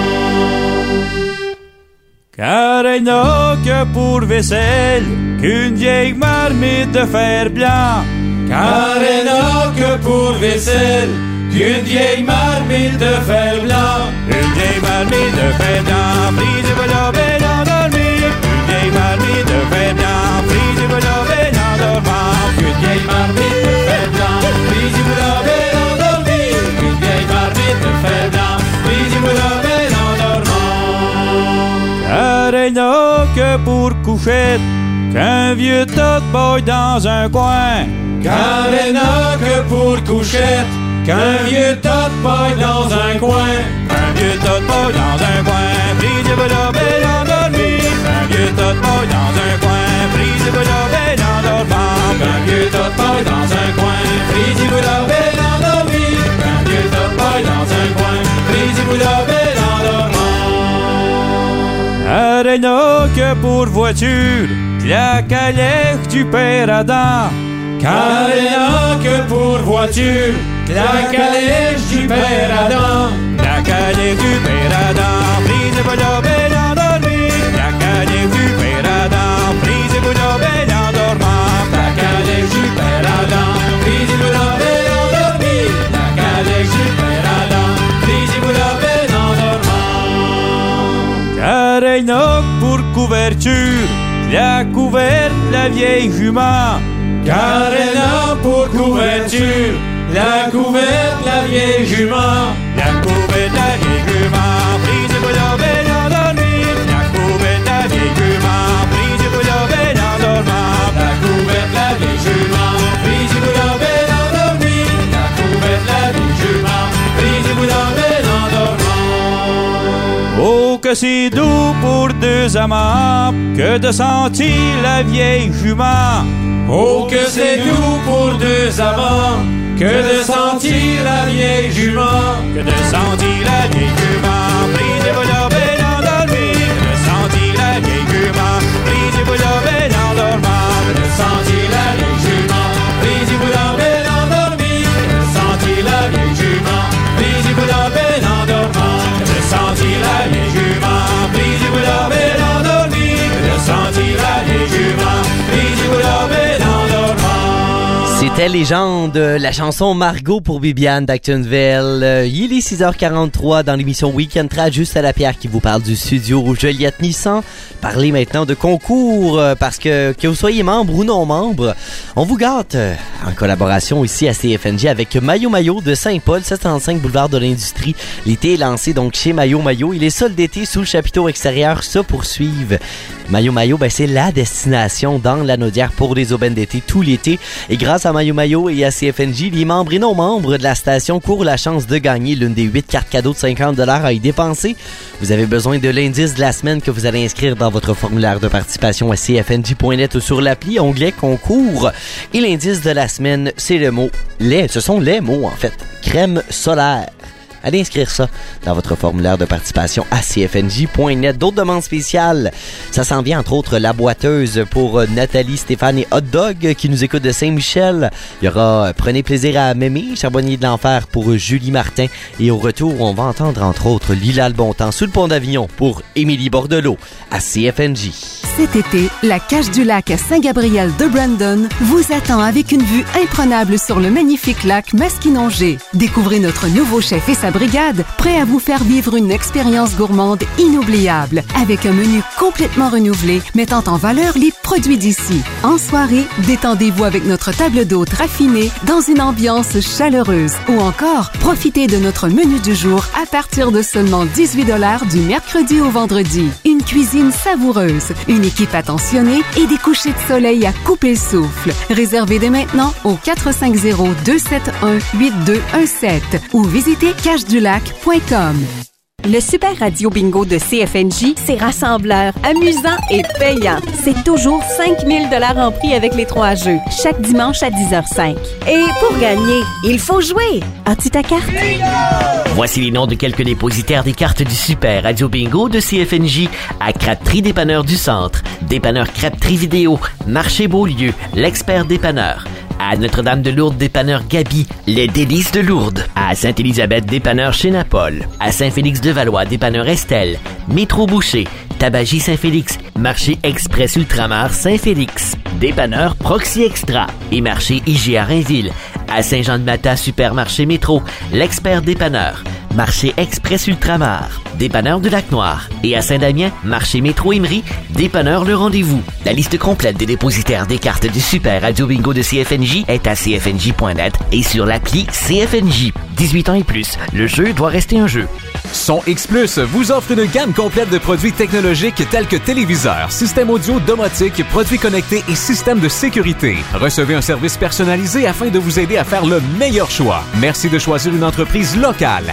Car elle n'a que pour vaisselle qu'une vieille marmite de fer blanc. Car elle n'a que pour vaisselle qu'une vieille marmite de fer blanc. Une vieille marmite de fer blanc, brisez-vous la belle endormie. Une vieille marmite de fer blanc, brisez-vous la belle endormie. Une vieille marmite de fer blanc, brisez-vous la belle endormie. Une vieille marmite de fer blanc, brisez-vous la belle endormie. Car elle n'a que pour couchette qu'un vieux tas de boy dans un coin. Car elle n'a que pour couchette qu'un vieux tas de paille dans un coin. Un vieux tas de boy dans un coin, brisez-vous la belle endormie. Un vieux tas de boy dans un coin, brisez-vous la belle endormie. Un vieux tas de paille dans un coin, brisez-vous la belle endormie. Un vieux tas de paille dans un coin, brisez-vous la belle endormie. Car elle n'a que pour voiture la calèche du père Adam. Car elle n'a que pour voiture la calèche du père Adam. La calèche du père Adam, brisez-vous la belle endormie. La calèche du père Adam, brisez-vous la belle endormie. La calèche du père Adam, brisez-vous la belle endormie. La calèche du père Adam, brisez-vous la belle endormie. Car elle n'a pour couverture la couverte, la vieille jument. Car elle a pour couverture la couverte, la vieille jument. La couverte, la vieille jument, brisez-vous la belle endormie. La couverte, la vieille jument, brisez-vous la belle endormie. La couverte, la vieille jument, brisez-vous la belle endormie. La couverte, la vieille jument, brisez-vous la belle endormie. Oh, que c'est doux pour 2 amants que de sentir la vieille jument. Oh, que c'est doux pour 2 amants que de sentir la vieille jument. Que de sentir la vieille jument, brisez-vous la belle endormie. Que de sentir la vieille jument, brisez-vous la belle endormie. Que de sentir la vieille jument, brisez-vous la belle endormie. Que de sentir la vieille jument, brisez-vous la belle endormie. Que de sentir la vieille jument, brisez-vous la belle endormie. Que de sentir la vieille jument, brisez-vous la belle endormie. C'était Légende, la chanson Margot pour Bibiane d'Actonville. Il est 6h43 dans l'émission Week-end Trad, juste à la pierre qui vous parle du studio Joliette Nissan. Parlez maintenant de concours, parce que vous soyez membre ou non membre, on vous gâte en collaboration ici à CFNJ avec Maillot Maillot de Saint-Paul, 735 boulevard de l'Industrie. L'été est lancé donc chez Maillot Maillot. Il est sol d'été sous le chapiteau extérieur se poursuivent. Maillot Maillot, c'est la destination dans la Naudière pour les aubaines d'été tout l'été. Et grâce à Maillot Mayo et à CFNJ, les membres et non-membres de la station courent la chance de gagner l'une des 8 cartes cadeaux de 50 $ à y dépenser. Vous avez besoin de l'indice de la semaine que vous allez inscrire dans votre formulaire de participation à cfnj.net ou sur l'appli onglet concours. Et l'indice de la semaine, c'est le mot lait. Ce sont les mots, en fait. Crème solaire. Allez inscrire ça dans votre formulaire de participation à cfnj.net. D'autres demandes spéciales, ça s'en vient entre autres la boiteuse pour Nathalie, Stéphane et Hot Dog qui nous écoute de Saint-Michel. Il y aura Prenez plaisir à m'aimer, Charbonnier de l'Enfer pour Julie Martin. Et au retour, on va entendre entre autres Lila le Bontemps sous le pont d'Avignon pour Émilie Bordelot à CFNJ. Cet été, la Cache du Lac à Saint-Gabriel de Brandon vous attend avec une vue imprenable sur le magnifique lac Masquinongé. Découvrez notre nouveau chef et sa brigade, prêt à vous faire vivre une expérience gourmande inoubliable, avec un menu complètement renouvelé, mettant en valeur les produits d'ici. En soirée, détendez-vous avec notre table d'hôte raffinée dans une ambiance chaleureuse. Ou encore, profitez de notre menu du jour à partir de seulement 18 $ du mercredi au vendredi. Une cuisine savoureuse, une équipe attentionnée et des couchers de soleil à couper le souffle. Réservez dès maintenant au 450-271-8217 ou visitez cachedulac.com. Le Super Radio Bingo de CFNJ, c'est rassembleur, amusant et payant. C'est toujours 5 000 $ en prix avec les 3 jeux, chaque dimanche à 10h05. Et pour gagner, il faut jouer. As-tu ta carte? Voici les noms de quelques dépositaires des cartes du Super Radio Bingo de CFNJ à Crêperie Dépanneur du Centre, Dépanneur Crêperie Vidéo, Marché Beaulieu, l'Expert Dépanneur. À Notre-Dame-de-Lourdes, dépanneur Gabi, les délices de Lourdes. À Sainte-Élisabeth, dépanneur chez Napol. À Saint-Félix-de-Valois, dépanneur Estelle. Métro Boucher, Tabagie Saint-Félix, Marché Express Ultramar Saint-Félix. Dépanneur Proxy Extra et Marché IGA Rainville. À Saint-Jean-de-Mata, Supermarché Métro, l'Expert Dépanneur. Marché Express Ultramar, dépanneur de Lac-Noir. Et à Saint-Damien, Marché Métro Emery, dépanneur Le Rendez-vous. La liste complète des dépositaires des cartes du Super Radio Bingo de CFNJ est à cfnj.net et sur l'appli CFNJ. 18 ans et plus, le jeu doit rester un jeu. Son X Plus vous offre une gamme complète de produits technologiques tels que téléviseurs, systèmes audio, domotique, produits connectés et systèmes de sécurité. Recevez un service personnalisé afin de vous aider à faire le meilleur choix. Merci de choisir une entreprise locale.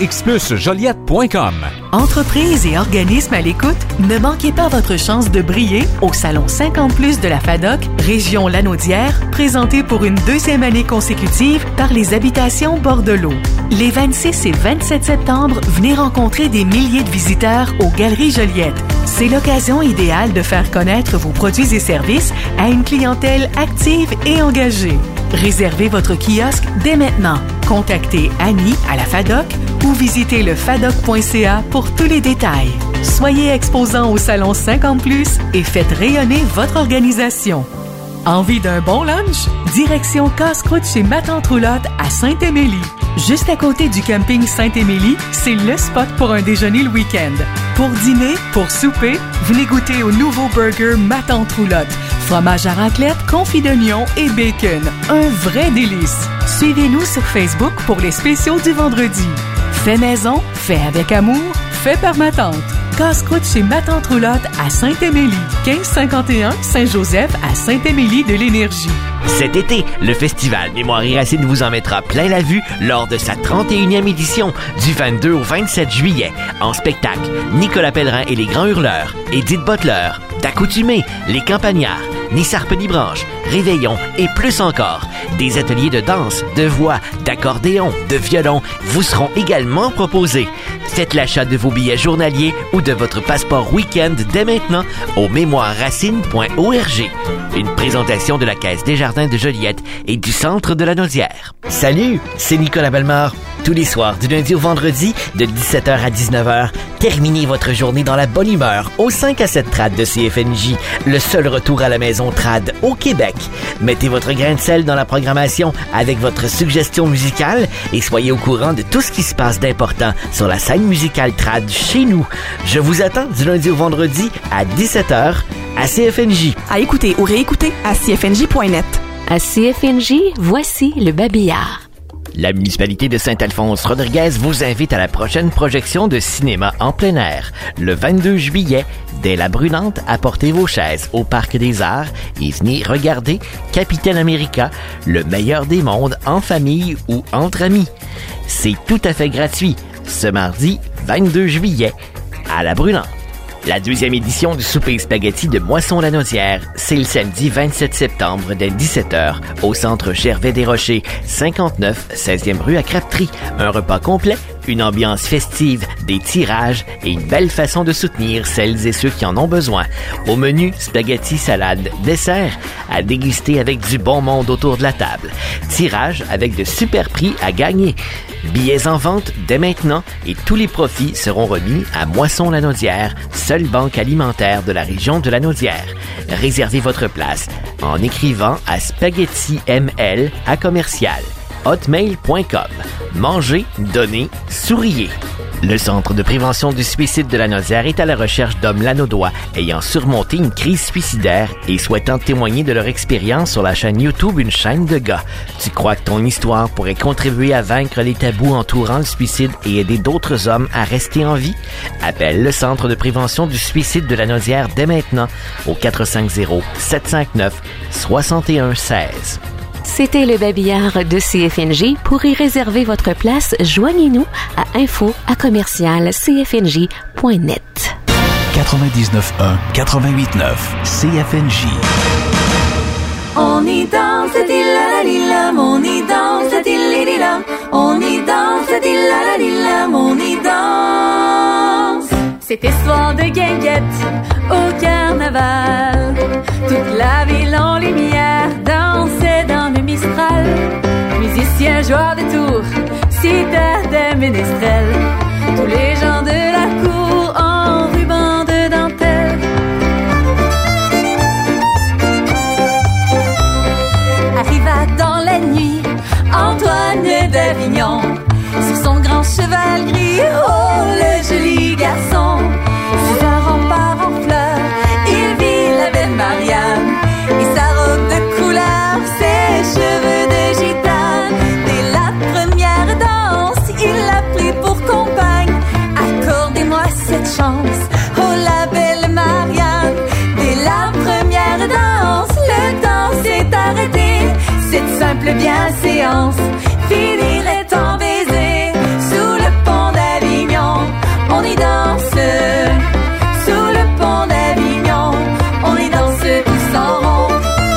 SonXPlusJoliette.com. Entreprises et organismes à l'écoute, ne manquez pas votre chance de briller au Salon 50+ de la FADOC, région Lanaudière, présenté pour une 2e année consécutive par les Habitations Bordelot. Les 26 et 27 septembre, venez rencontrer des milliers de visiteurs aux Galeries Joliette. C'est l'occasion idéale de faire connaître vos produits et services à une clientèle active et engagée. Réservez votre kiosque dès maintenant. Contactez Annie à la FADOC ou visitez le fadoc.ca pour tous les détails. Soyez exposants au Salon 50+ et faites rayonner votre organisation. Envie d'un bon lunch? Direction Casse-Croûte chez Ma Tante Roulotte à Sainte-Émilie. Juste à côté du camping Sainte-Émilie, c'est le spot pour un déjeuner le week-end. Pour dîner, pour souper, venez goûter au nouveau burger Ma Tante Roulotte. Fromage à raclette, confit d'oignon et bacon. Un vrai délice. Suivez-nous sur Facebook pour les spéciaux du vendredi. Fait maison, fait avec amour, fait par ma tante. Casse-croûte chez Ma Tante Roulotte à Sainte-Émilie. 1551 Saint-Joseph à Sainte-Émilie de l'Énergie. Cet été, le festival Mémoire et Racines vous en mettra plein la vue lors de sa 31e édition du 22 au 27 juillet. En spectacle, Nicolas Pellerin et les Grands Hurleurs, Edith Butler, D'Accoutumé, les Campagnards, Nissarpe Nibranche, Réveillon et plus encore. Des ateliers de danse, de voix, d'accordéon, de violon vous seront également proposés. Faites l'achat de vos billets journaliers ou de votre passeport week-end dès maintenant au mémoireracines.org. Une présentation de la Caisse Desjardins de Joliette et du Centre de la Naudière. Salut, c'est Nicolas Bellemare. Tous les soirs, du lundi au vendredi, de 17h à 19h, terminez votre journée dans la bonne humeur au 5 à 7 trad de CFNJ, le seul retour à la maison trad au Québec. Mettez votre grain de sel dans la programmation avec votre suggestion musicale et soyez au courant de tout ce qui se passe d'important sur la scène musicale trad chez nous. Je vous attends du lundi au vendredi à 17h à CFNJ. À écouter ou réécouter à cfnj.net. À CFNJ, voici le babillard. La municipalité de Saint-Alphonse-Rodriguez vous invite à la prochaine projection de cinéma en plein air, le 22 juillet, dès la Brunante. Apportez vos chaises au Parc des Arts et venez regarder Capitaine America, le meilleur des mondes en famille ou entre amis. C'est tout à fait gratuit, ce mardi 22 juillet, à la Brunante. La deuxième édition du souper spaghetti de Moisson-Lanaudière, c'est le samedi 27 septembre dès 17h au centre Gervais-des-Rochers, 59 16e rue à Crabtree. Un repas complet, une ambiance festive, des tirages et une belle façon de soutenir celles et ceux qui en ont besoin. Au menu, spaghetti, salade, dessert, à déguster avec du bon monde autour de la table. Tirage avec de super prix à gagner. Billets en vente dès maintenant et tous les profits seront remis à Moisson-Lanaudière, seule banque alimentaire de la région de Lanaudière. Réservez votre place en écrivant à spaghettiml@hotmail.com. Mangez, donnez, souriez. Le Centre de prévention du suicide de Lanaudière est à la recherche d'hommes lanaudois ayant surmonté une crise suicidaire et souhaitant témoigner de leur expérience sur la chaîne YouTube Une chaîne de gars. Tu crois que ton histoire pourrait contribuer à vaincre les tabous entourant le suicide et aider d'autres hommes à rester en vie? Appelle le Centre de prévention du suicide de Lanaudière dès maintenant au 450-759-6116. C'était le babillard de CFNJ. Pour y réserver votre place, joignez-nous à info@commercialcfnj.net. 99.1, 88.9, CFNJ. On y danse, di-la-la-di-lam, on y danse, di-li-di-lam, on y danse, di-la-la-di-lam, on y danse. C'était soir de guinguette au carnaval. Toute la ville en lumière dansait dans le Mistral. Musiciens, joueurs de tours, citèrent des ménestrels. Tous les gens de la cour en ruban de dentelle. Arriva dans la nuit Antoine d'Avignon sur son grand cheval gris, oh le joli garçon. Sous un rempart en fleurs, il vit la belle Marianne et sa robe de couleur, ses cheveux de gitane. Dès la première danse, il l'a pris pour compagne. Accordez-moi cette chance, oh la belle Marianne. Dès la première danse, le temps s'est arrêté. Cette simple bienséance finirait en baiser. Sous le pont d'Avignon, on y danse. Sous le pont d'Avignon, on y danse tous en rond.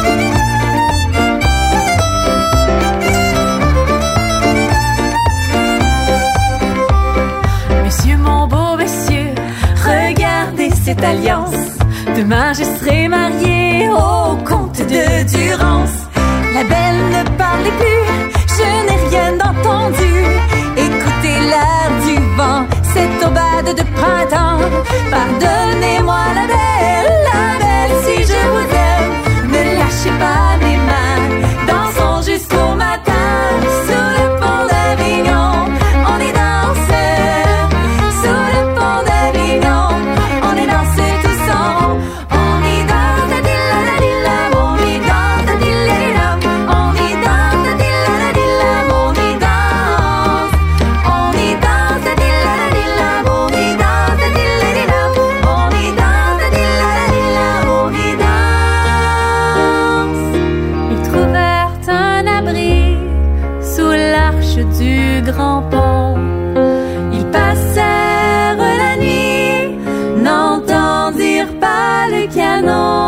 Monsieur, mon beau monsieur, regardez cette alliance. Demain je serai mariée au comte de Durance. La belle ne parlait plus, je n'ai rien entendu. Écoutez l'air du vent, cette aubade de printemps. Pardonnez-moi la belle, si je vous aime. Ne lâchez pas mes mains, dansons jusqu'au matin. Sous le pont d'Avignon, on y danse. Sous le pont d'Avignon, on y danse tous en rond. On y danse, di-la-la-di-lam, on y danse, di-la-di-lam. On y danse, di-la-la-di-lam, on y danse. On y danse, di-la-la-di-lam, on y danse, di-la-di-lam. On y danse, di-la-la-di-lam, on y danse. Ils trouvèrent un abri sous l'arche du grand pont. Ils passèrent la nuit, n'entendirent pas le canon.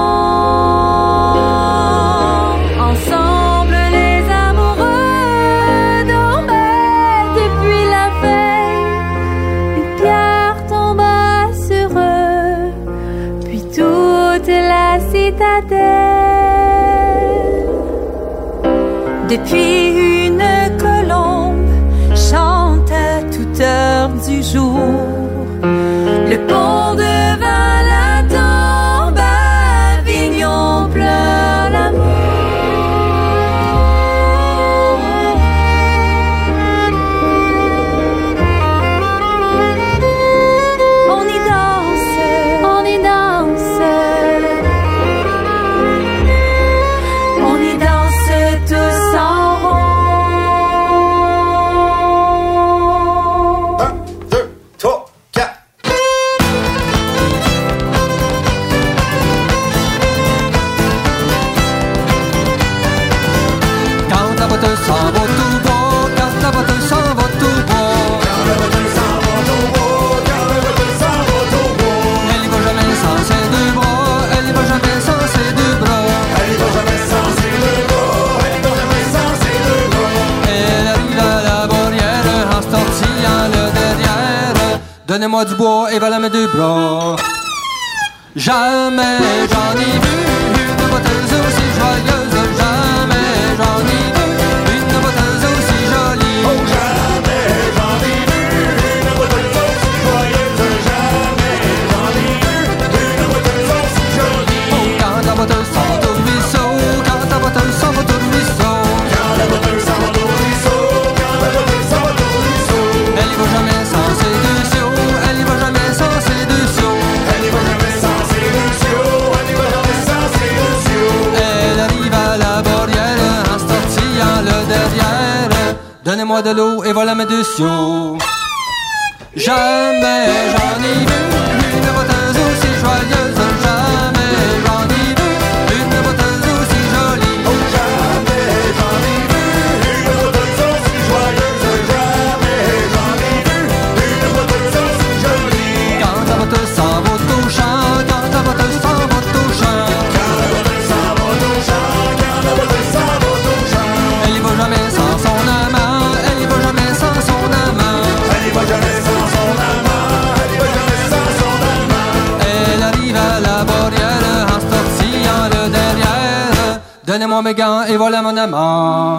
Ensemble les amoureux dormaient depuis la veille. Une pierre tomba sur eux, puis toute la citadelle. Depuis une colombe chante à toute heure du jour. Le pont devint la tombe, Avignon pleure l'amour. On y danse, on y danse. On y danse tous en rond. Donnez-moi du bois et voilà mes deux bras. Jamais j'en ai vu une boiteuse aussi joyeuse. Jamais j'en ai vu une boiteuse aussi jolie. Oh, jamais j'en ai vu une boiteuse aussi joyeuse. Jamais j'en ai vu une boiteuse aussi jolie. Oh, quand la boiteuse s'en va au ruisseau, quand la boiteuse s'en va au ruisseau, quand la boiteuse s'en va au ruisseau, quand la boiteuse s'en va au ruisseau. Elle y va jamais sans ses deux sioux, elle y va jamais sans ses deux sioux. Elle y va jamais sans ses deux sioux, elle y va jamais sans ses deux sioux. Elle arrive à la barrière en se tortillant le derrière. Donnez-moi de l'eau et voilà mes deux sioux. Jamais j'en ai vu une boiteuse aussi joyeuse. Jamais j'en ai vu une boiteuse aussi jolie. Oh, jamais j'en ai vu une boiteuse aussi joyeuse. Jamais j'en ai vu une boiteuse aussi jolie. Quand la boiteuse s'en va au champ, quand la boiteuse s'en va au champ, quand la boiteuse s'en va au champ, quand la boiteuse s'en va au champ. Elle y va jamais sans son amant, elle y va jamais sans son amant. Elle y va jamais sans son amant, elle y va jamais sans son amant. Elle arrive à la barrière en se tortillant le derrière. Donnez-moi mes gants et voilà mon amant.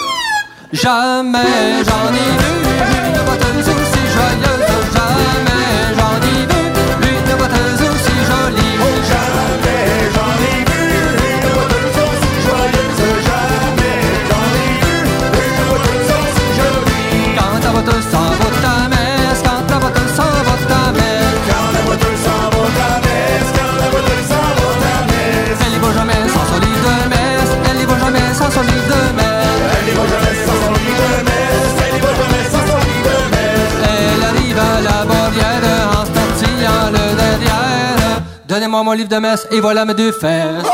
Jamais j'en ai vu une boiteuse aussi joyeuse. Jamais j'en ai vu une boiteuse aussi jolie. Oh, jamais j'en ai vu une boiteuse aussi joyeuse. Jamais j'en ai vu une boiteuse aussi jolie. Quand la boiteuse s'en va ta messe, quand la boiteuse s'en va ta messe, quand la boiteuse s'en va ta messe, quand la boiteuse s'en va ta messe. Elle y va jamais sans son livre de messe, elle y va jamais sans son livre de messe. Elle y va jamais sans son livre de messe, elle y va jamais sans son livre de messe. Elle arrive à la barrière en se tortillant le derrière. Donnez-moi mon livre de messe et voilà mes deux fesses.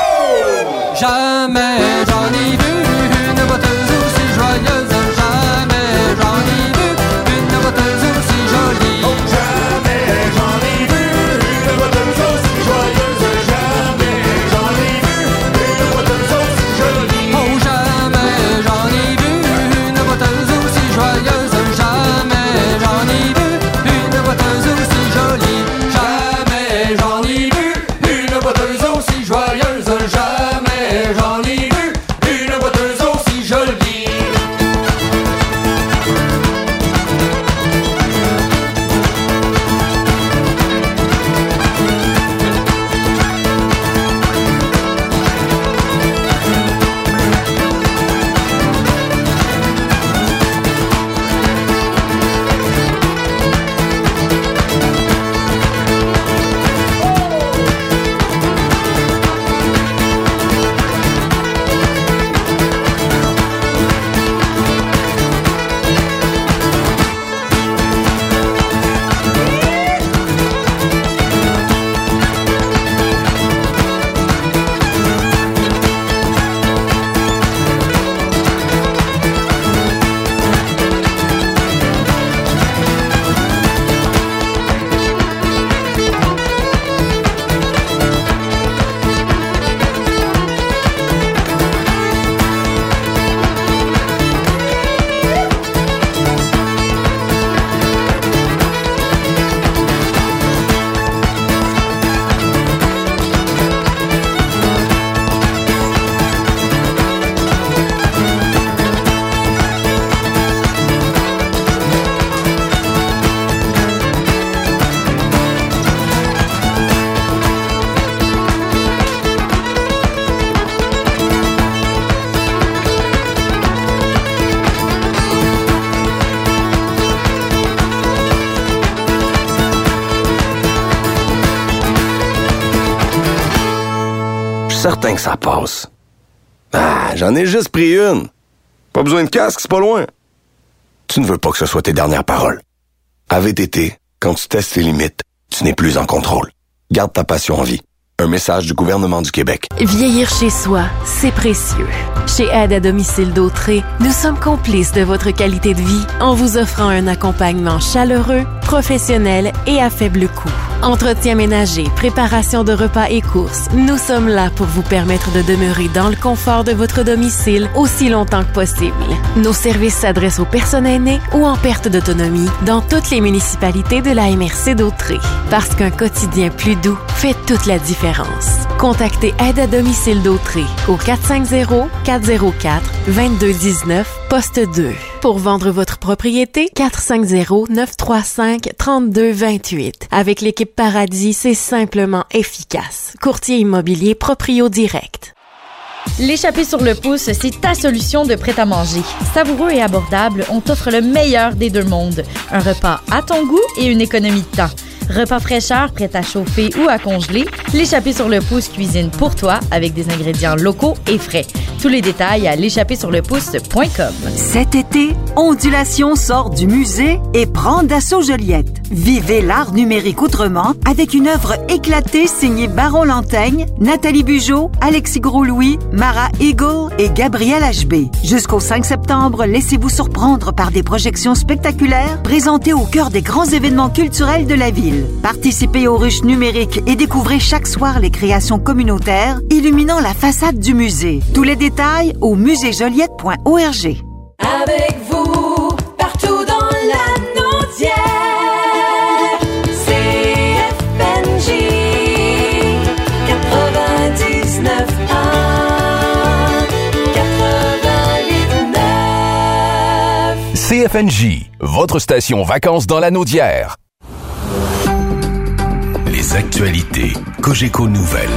Jamais j'en ai vu une boiteuse aussi joyeuse. Jamais j'en ai vu une boiteuse aussi jolie. Oh, jamais j'en ai vu une boiteuse aussi joyeuse. Jamais j'en ai vu une boiteuse aussi jolie. Oh, jamais j'en ai vu une boiteuse aussi joyeuse. Jamais j'en ai vu une boiteuse aussi jolie. Jamais j'en ai vu une boiteuse aussi joyeuse. Jamais j'en ai vu une boiteuse aussi jolie. Certain que ça passe. Ah, j'en ai juste pris une. Pas besoin de casque, c'est pas loin. Tu ne veux pas que ce soit tes dernières paroles. À VTT, quand tu testes tes limites, tu n'es plus en contrôle. Garde ta passion en vie. Un message du gouvernement du Québec. Vieillir chez soi, c'est précieux. Chez Aide à domicile d'Autré, nous sommes complices de votre qualité de vie en vous offrant un accompagnement chaleureux, professionnel et à faible coût. Entretien ménager, préparation de repas et courses, nous sommes là pour vous permettre de demeurer dans le confort de votre domicile aussi longtemps que possible. Nos services s'adressent aux personnes aînées ou en perte d'autonomie dans toutes les municipalités de la MRC d'Autrey. Parce qu'un quotidien plus doux fait toute la différence. Contactez Aide à domicile d'Autrey au 450-404-2219, poste 2. Pour vendre votre propriété, 450-935-3228. Avec l'équipe Paradis, c'est simplement efficace. Courtier immobilier Proprio Direct. L'échappée sur le pouce, c'est ta solution de prêt-à-manger. Savoureux et abordable, on t'offre le meilleur des deux mondes. Un repas à ton goût et une économie de temps. Repas fraîcheur, prêt à chauffer ou à congeler, l'échappée sur le pouce cuisine pour toi avec des ingrédients locaux et frais. Tous les détails à l'échappée-sur-le-pouce.com. Cet été, Ondulation sort du musée et prend d'assaut Joliette. Vivez l'art numérique autrement avec une œuvre éclatée signée Baron Lantaigne, Nathalie Bugeaud, Alexis Gros-Louis, Mara Eagle et Gabriel HB. Jusqu'au 5 septembre, laissez-vous surprendre par des projections spectaculaires présentées au cœur des grands événements culturels de la ville. Participez aux ruches numériques et découvrez chaque soir les créations communautaires illuminant la façade du musée. Tous les détails au muséejoliette.org. Avec vous, partout dans la Naudière, CFNJ 99.1 88.9. CFNJ, votre station vacances dans la Naudière. Les actualités Cogeco Nouvelles.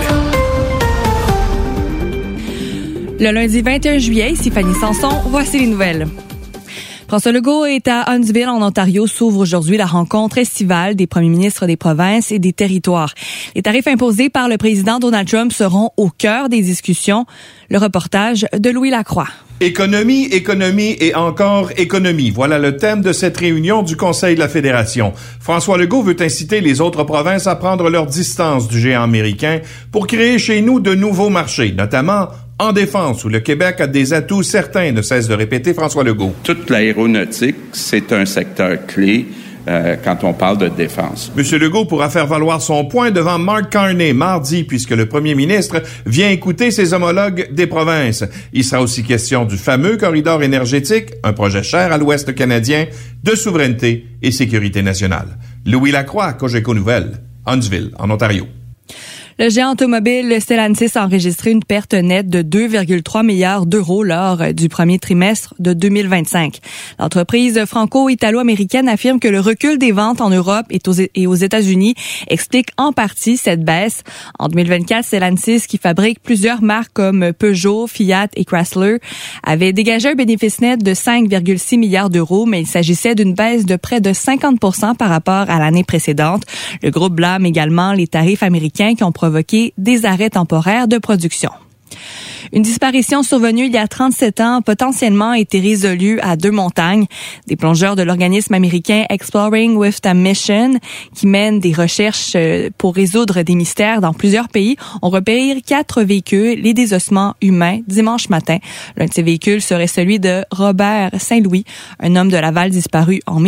Le lundi 21 juillet, ici Fanny Sanson, voici les nouvelles. François Legault est à Huntsville, en Ontario. S'ouvre aujourd'hui la rencontre estivale des premiers ministres des provinces et des territoires. Les tarifs imposés par le président Donald Trump seront au cœur des discussions. Le reportage de Louis Lacroix. Économie, économie et encore économie. Voilà le thème de cette réunion du Conseil de la Fédération. François Legault veut inciter les autres provinces à prendre leur distance du géant américain pour créer chez nous de nouveaux marchés, notamment en défense, où le Québec a des atouts certains, ne cesse de répéter François Legault. Toute l'aéronautique, c'est un secteur clé quand on parle de défense. M. Legault pourra faire valoir son point devant Mark Carney mardi, puisque le premier ministre vient écouter ses homologues des provinces. Il sera aussi question du fameux corridor énergétique, un projet cher à l'Ouest canadien, de souveraineté et sécurité nationale. Louis Lacroix, Cogeco Nouvelles, Huntsville, en Ontario. Le géant automobile Stellantis a enregistré une perte nette de 2,3 milliards d'euros lors du premier trimestre de 2025. L'entreprise franco-italo-américaine affirme que le recul des ventes en Europe et aux États-Unis explique en partie cette baisse. En 2024, Stellantis, qui fabrique plusieurs marques comme Peugeot, Fiat et Chrysler, avait dégagé un bénéfice net de 5,6 milliards d'euros, mais il s'agissait d'une baisse de près de 50% par rapport à l'année précédente. Le groupe blâme également les tarifs américains qui ont provoqué des arrêts temporaires de production. Une disparition survenue il y a 37 ans, potentiellement été résolue à Deux-Montagnes. Des plongeurs de l'organisme américain Exploring with a Mission, qui mène des recherches pour résoudre des mystères dans plusieurs pays, ont repéré 4 véhicules et des ossements humains dimanche matin. L'un de ces véhicules serait celui de Robert Saint-Louis, un homme de Laval disparu en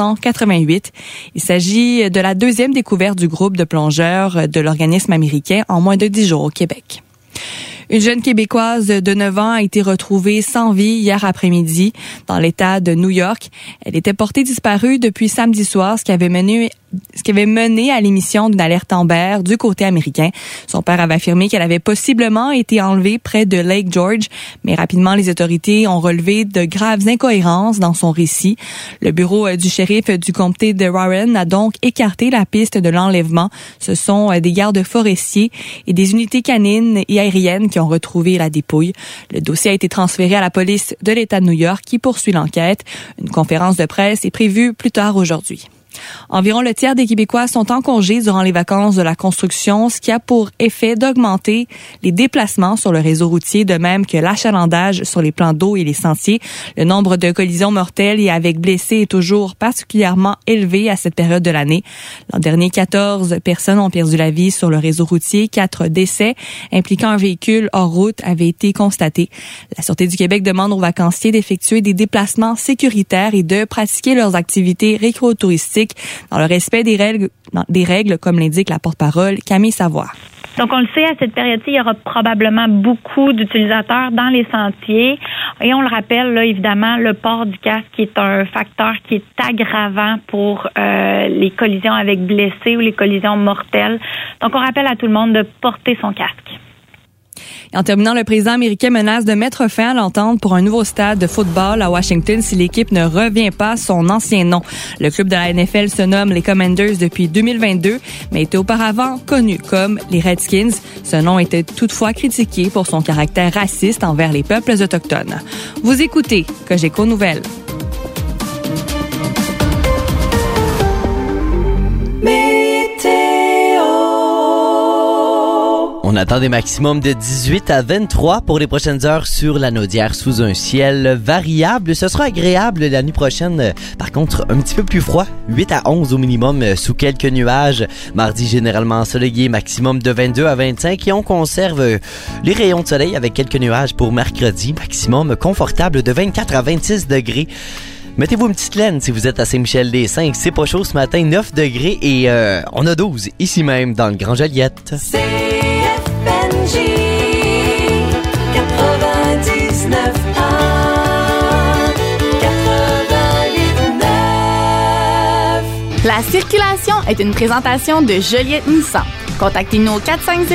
1988. Il s'agit de la deuxième découverte du groupe de plongeurs de l'organisme américain en moins de 10 jours au Québec. Une jeune Québécoise de 9 ans a été retrouvée sans vie hier après-midi dans l'État de New York. Elle était portée disparue depuis samedi soir, ce qui avait mené à l'émission d'une alerte Amber du côté américain. Son père avait affirmé qu'elle avait possiblement été enlevée près de Lake George, mais rapidement les autorités ont relevé de graves incohérences dans son récit. Le bureau du shérif du comté de Warren a donc écarté la piste de l'enlèvement. Ce sont des gardes forestiers et des unités canines et aériennes qui ont retrouvé la dépouille. Le dossier a été transféré à la police de l'État de New York qui poursuit l'enquête. Une conférence de presse est prévue plus tard aujourd'hui. Environ le tiers des Québécois sont en congé durant les vacances de la construction, ce qui a pour effet d'augmenter les déplacements sur le réseau routier, de même que l'achalandage sur les plans d'eau et les sentiers. Le nombre de collisions mortelles et avec blessés est toujours particulièrement élevé à cette période de l'année. L'an dernier, 14 personnes ont perdu la vie sur le réseau routier. 4 décès impliquant un véhicule hors route avaient été constatés. La Sûreté du Québec demande aux vacanciers d'effectuer des déplacements sécuritaires et de pratiquer leurs activités récréotouristiques climatiques dans le respect des règles comme l'indique la porte-parole Camille Savoie. Donc, on le sait, à cette période-ci, il y aura probablement beaucoup d'utilisateurs dans les sentiers. Et on le rappelle, là, évidemment, le port du casque est un facteur qui est aggravant pour les collisions avec blessés ou les collisions mortelles. Donc, on rappelle à tout le monde de porter son casque. Et en terminant, le président américain menace de mettre fin à l'entente pour un nouveau stade de football à Washington si l'équipe ne revient pas à son ancien nom. Le club de la NFL se nomme les Commanders depuis 2022, mais était auparavant connu comme les Redskins. Ce nom était toutefois critiqué pour son caractère raciste envers les peuples autochtones. Vous écoutez Cogeco Nouvelles. On attend des maximums de 18 à 23 pour les prochaines heures sur la Naudière sous un ciel variable. Ce sera agréable la nuit prochaine. Par contre, un petit peu plus froid. 8 à 11 au minimum sous quelques nuages. Mardi, généralement ensoleillé, maximum de 22 à 25. Et on conserve les rayons de soleil avec quelques nuages pour mercredi. Maximum confortable de 24 à 26 degrés. Mettez-vous une petite laine si vous êtes à Saint-Michel-des-Cinq. C'est pas chaud ce matin, 9 degrés et on a 12 ici même dans le Grand Joliette. CFNJ 99 1 88.9. La circulation est une présentation de Joliette Nissan. Contactez-nous au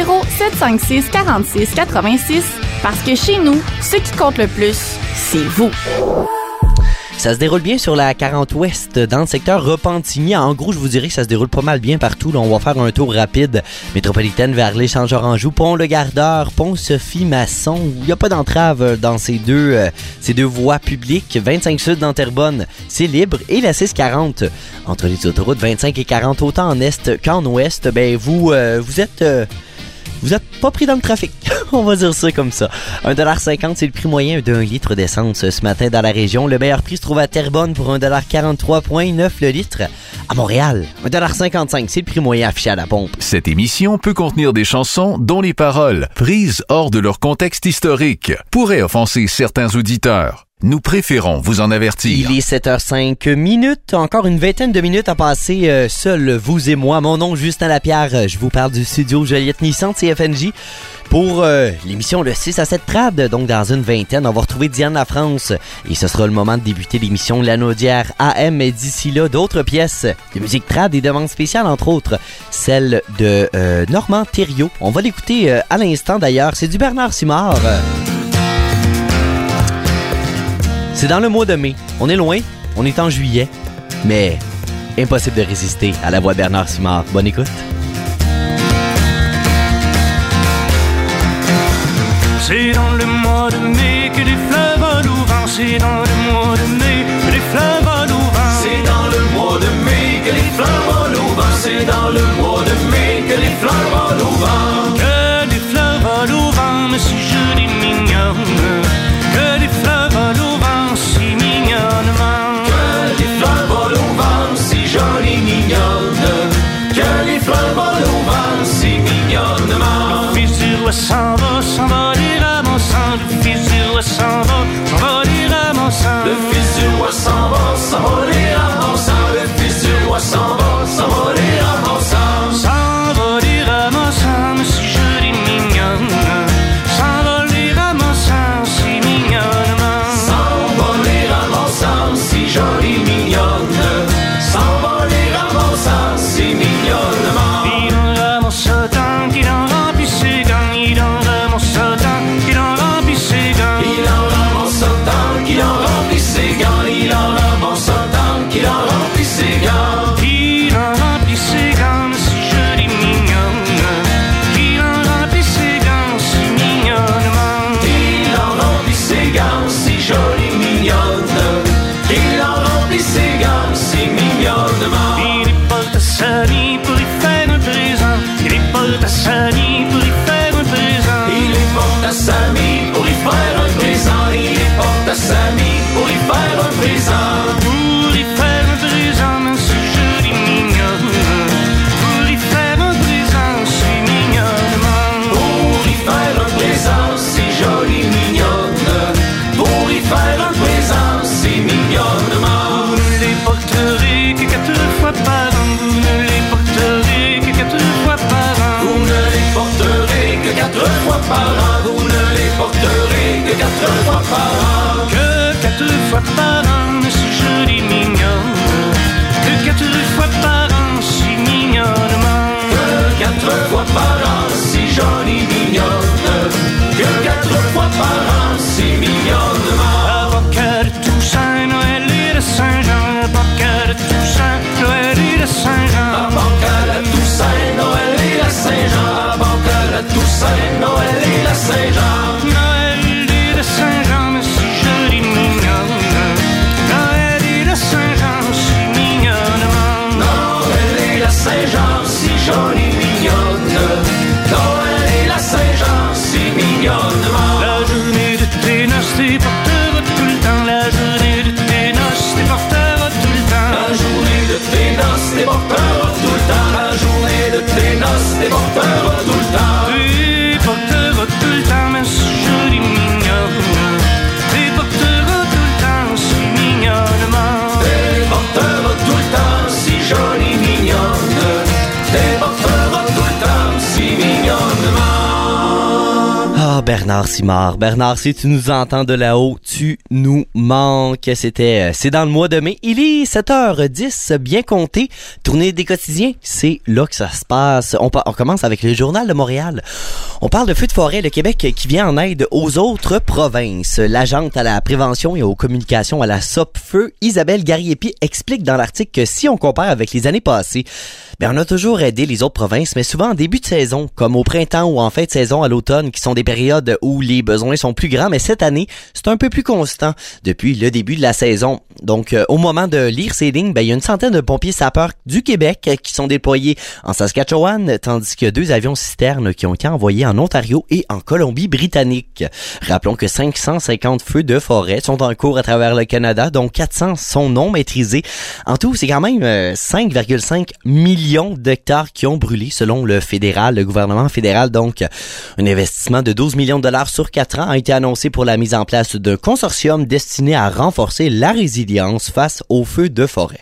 450-756-4686 parce que chez nous, ce qui compte le plus, c'est vous. Ça se déroule bien sur la 40 Ouest, dans le secteur Repentigny. En gros, je vous dirais que ça se déroule pas mal bien partout. Là, on va faire un tour rapide. Métropolitaine vers l'Échange-Oranjou, Pont-le-Gardeur, Pont-Sophie-Masson. Il n'y a pas d'entrave dans ces deux voies publiques. 25 Sud dans Terrebonne, c'est libre. Et la 640, entre les autoroutes 25 et 40, autant en Est qu'en Ouest, ben vous êtes pas pris dans le trafic. On va dire ça comme ça. 1,50$, c'est le prix moyen d'un litre d'essence ce matin dans la région. Le meilleur prix se trouve à Terrebonne pour 1,43,9$ le litre. À Montréal, 1,55$, c'est le prix moyen affiché à la pompe. Cette émission peut contenir des chansons dont les paroles, prises hors de leur contexte historique, pourraient offenser certains auditeurs. Nous préférons vous en avertir. Il est 7h05. Encore une vingtaine de minutes à passer seul, vous et moi. Mon nom, Justin Lapierre. Je vous parle du studio Joliette Nissan de CFNJ pour l'émission le 6 à 7 trad. Donc, dans une vingtaine, on va retrouver Diane Lafrance. Et ce sera le moment de débuter l'émission La Naudière AM. Et d'ici là, d'autres pièces de musique trad et demandes spéciales, entre autres, celle de Normand Thériault. On va l'écouter à l'instant d'ailleurs. C'est du Bernard Simard. C'est dans le mois de mai. On est loin, on est en juillet, mais impossible de résister à la voix de Bernard Simard. Bonne écoute. C'est dans le mois de mai que les fleurs volent au vent. C'est dans le mois de mai que les fleurs volent au vent. C'est dans le mois de mai que les fleurs volent au vent. C'est dans le mois de mai que les fleurs volent au vent. Que les fleurs volent au vent, mais si jolies mignonnes. Que les fleurs volent au vent, si mignonnement. Que les fleurs volent au vent, si jolies mignonnes. Que les fleurs volent au vent, si mignonnement. Le fils du roi s'en va les ramassant. Le fils du roi s'en va les ramassant. Le fils du roi s'en va les ramassant. Le fils du roi s'en va les ramassant. S'en va les ramassant, mais si jolie mignonne. S'en va les ramassant, si mignonnement. S'en va les ramassant, si jolie mignonne. S'en va les ramassant, si mignonnement. Il en ramasse autant qu'il en remplit ses gants. Il en ramasse autant qu'il en remplit ses gants. Il en ramasse autant qu'il en remplit ses gants. Il en ramasse autant par an, si jolie mignonne. Que 4 fois par an, si mignonnement. Que 4 fois par an, si jolie mignonne. Que 4 fois par an, si mignonnement. Avocat de Toussaint, Noël et de Saint-Jean. Avocat de Toussaint, Noël et de Saint-Jean. Avocat de Toussaint, Noël et la Saint-Jean. Avocat de Toussaint, Noël et la Saint-Jean. Noël et de Saint-Jean, mais si jolie mignonne. Noël et de Saint-Jean, si mignonnement. Noël et la Saint-Jean, si jolie mignonne. Noël et la Saint-Jean, si mignonnement. La journée de tes noces, t'es portera tout le temps. La journée de tes noces, t'es portera tout le temps. La journée de tes noces, t'es portera tout le temps. La journée de tes noces, t'es portera tout le temps. T'es portera tout le temps, mais si jolie mignonne. T'es portera tout le temps, si mignonnement. T'es portera tout le temps, si jolie mignonne. T'es portera tout le temps, si mignonnement. Ah, Bernard Simard. Bernard, si tu nous entends de là-haut, tu nous manques. C'est dans le mois de mai. Il est 7h10, bien compté. Tournée des quotidiens, c'est là que ça se passe. On commence avec le Journal de Montréal. On parle de feux de forêt, le Québec qui vient en aide aux autres provinces. L'agente à la prévention et aux communications à la SOPFEU, Isabelle Gariepi, explique dans l'article que si on compare avec les années passées, on a toujours aidé les autres provinces, mais souvent en début de saison, comme au printemps ou en fin de saison à l'automne, qui sont des périodes où les besoins sont plus grands, mais cette année, c'est un peu plus constant depuis le début de la saison. Donc, au moment de lire ces lignes, il y a une centaine de pompiers sapeurs du Québec qui sont déployés en Saskatchewan, tandis que 2 avions citernes qui ont été envoyés en Ontario et en Colombie-Britannique. Rappelons que 550 feux de forêt sont en cours à travers le Canada, dont 400 sont non maîtrisés. En tout, c'est quand même 5,5 millions d'hectares qui ont brûlé selon le gouvernement fédéral. Donc, un investissement de 12 millions de dollars sur 4 ans a été annoncé pour la mise en place d'un consortium destiné à renforcer la résilience face aux feux de forêt.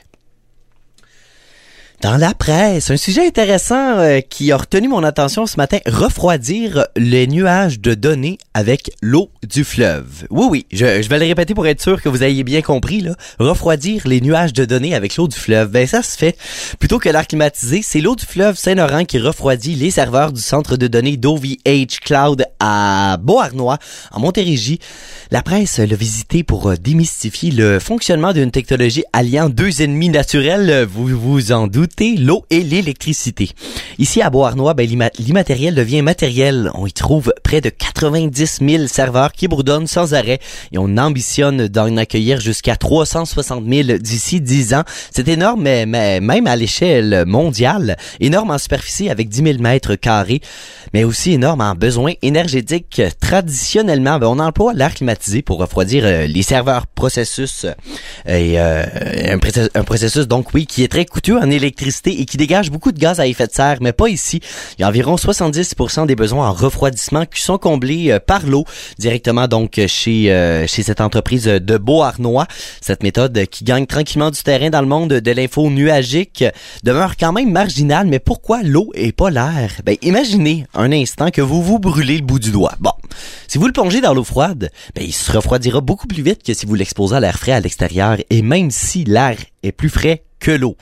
Dans la presse, un sujet intéressant qui a retenu mon attention ce matin, refroidir les nuages de données avec l'eau du fleuve. Oui, je vais le répéter pour être sûr que vous ayez bien compris, là. Refroidir les nuages de données avec l'eau du fleuve. Ça se fait. Plutôt que l'air climatisé, c'est l'eau du fleuve Saint-Laurent qui refroidit les serveurs du centre de données d'OVH Cloud à Beauharnois, en Montérégie. La presse l'a visité pour démystifier le fonctionnement d'une technologie alliant 2 ennemis naturels, vous vous en doutez, l'eau et l'électricité. Ici à Beauharnois, l'immatériel devient matériel. On y trouve près de 90 000 serveurs qui bourdonnent sans arrêt et on ambitionne d'en accueillir jusqu'à 360 000 d'ici 10 ans. C'est énorme, mais même à l'échelle mondiale, énorme en superficie avec 10 000 mètres carrés, mais aussi énorme en besoins énergétiques. Traditionnellement, on emploie l'air climatisé pour refroidir les serveurs processus et un processus donc oui qui est très coûteux en électricité et qui dégage beaucoup de gaz à effet de serre, mais pas ici. Il y a environ 70% des besoins en refroidissement qui sont comblés par l'eau directement donc chez cette entreprise de Beauharnois. Cette méthode qui gagne tranquillement du terrain dans le monde de l'info nuagique demeure quand même marginale, mais pourquoi l'eau et pas l'air? Imaginez un instant que vous brûlez le bout du doigt. Bon, si vous le plongez dans l'eau froide, il se refroidira beaucoup plus vite que si vous l'exposez à l'air frais à l'extérieur, et même si l'air est plus frais que l'eau.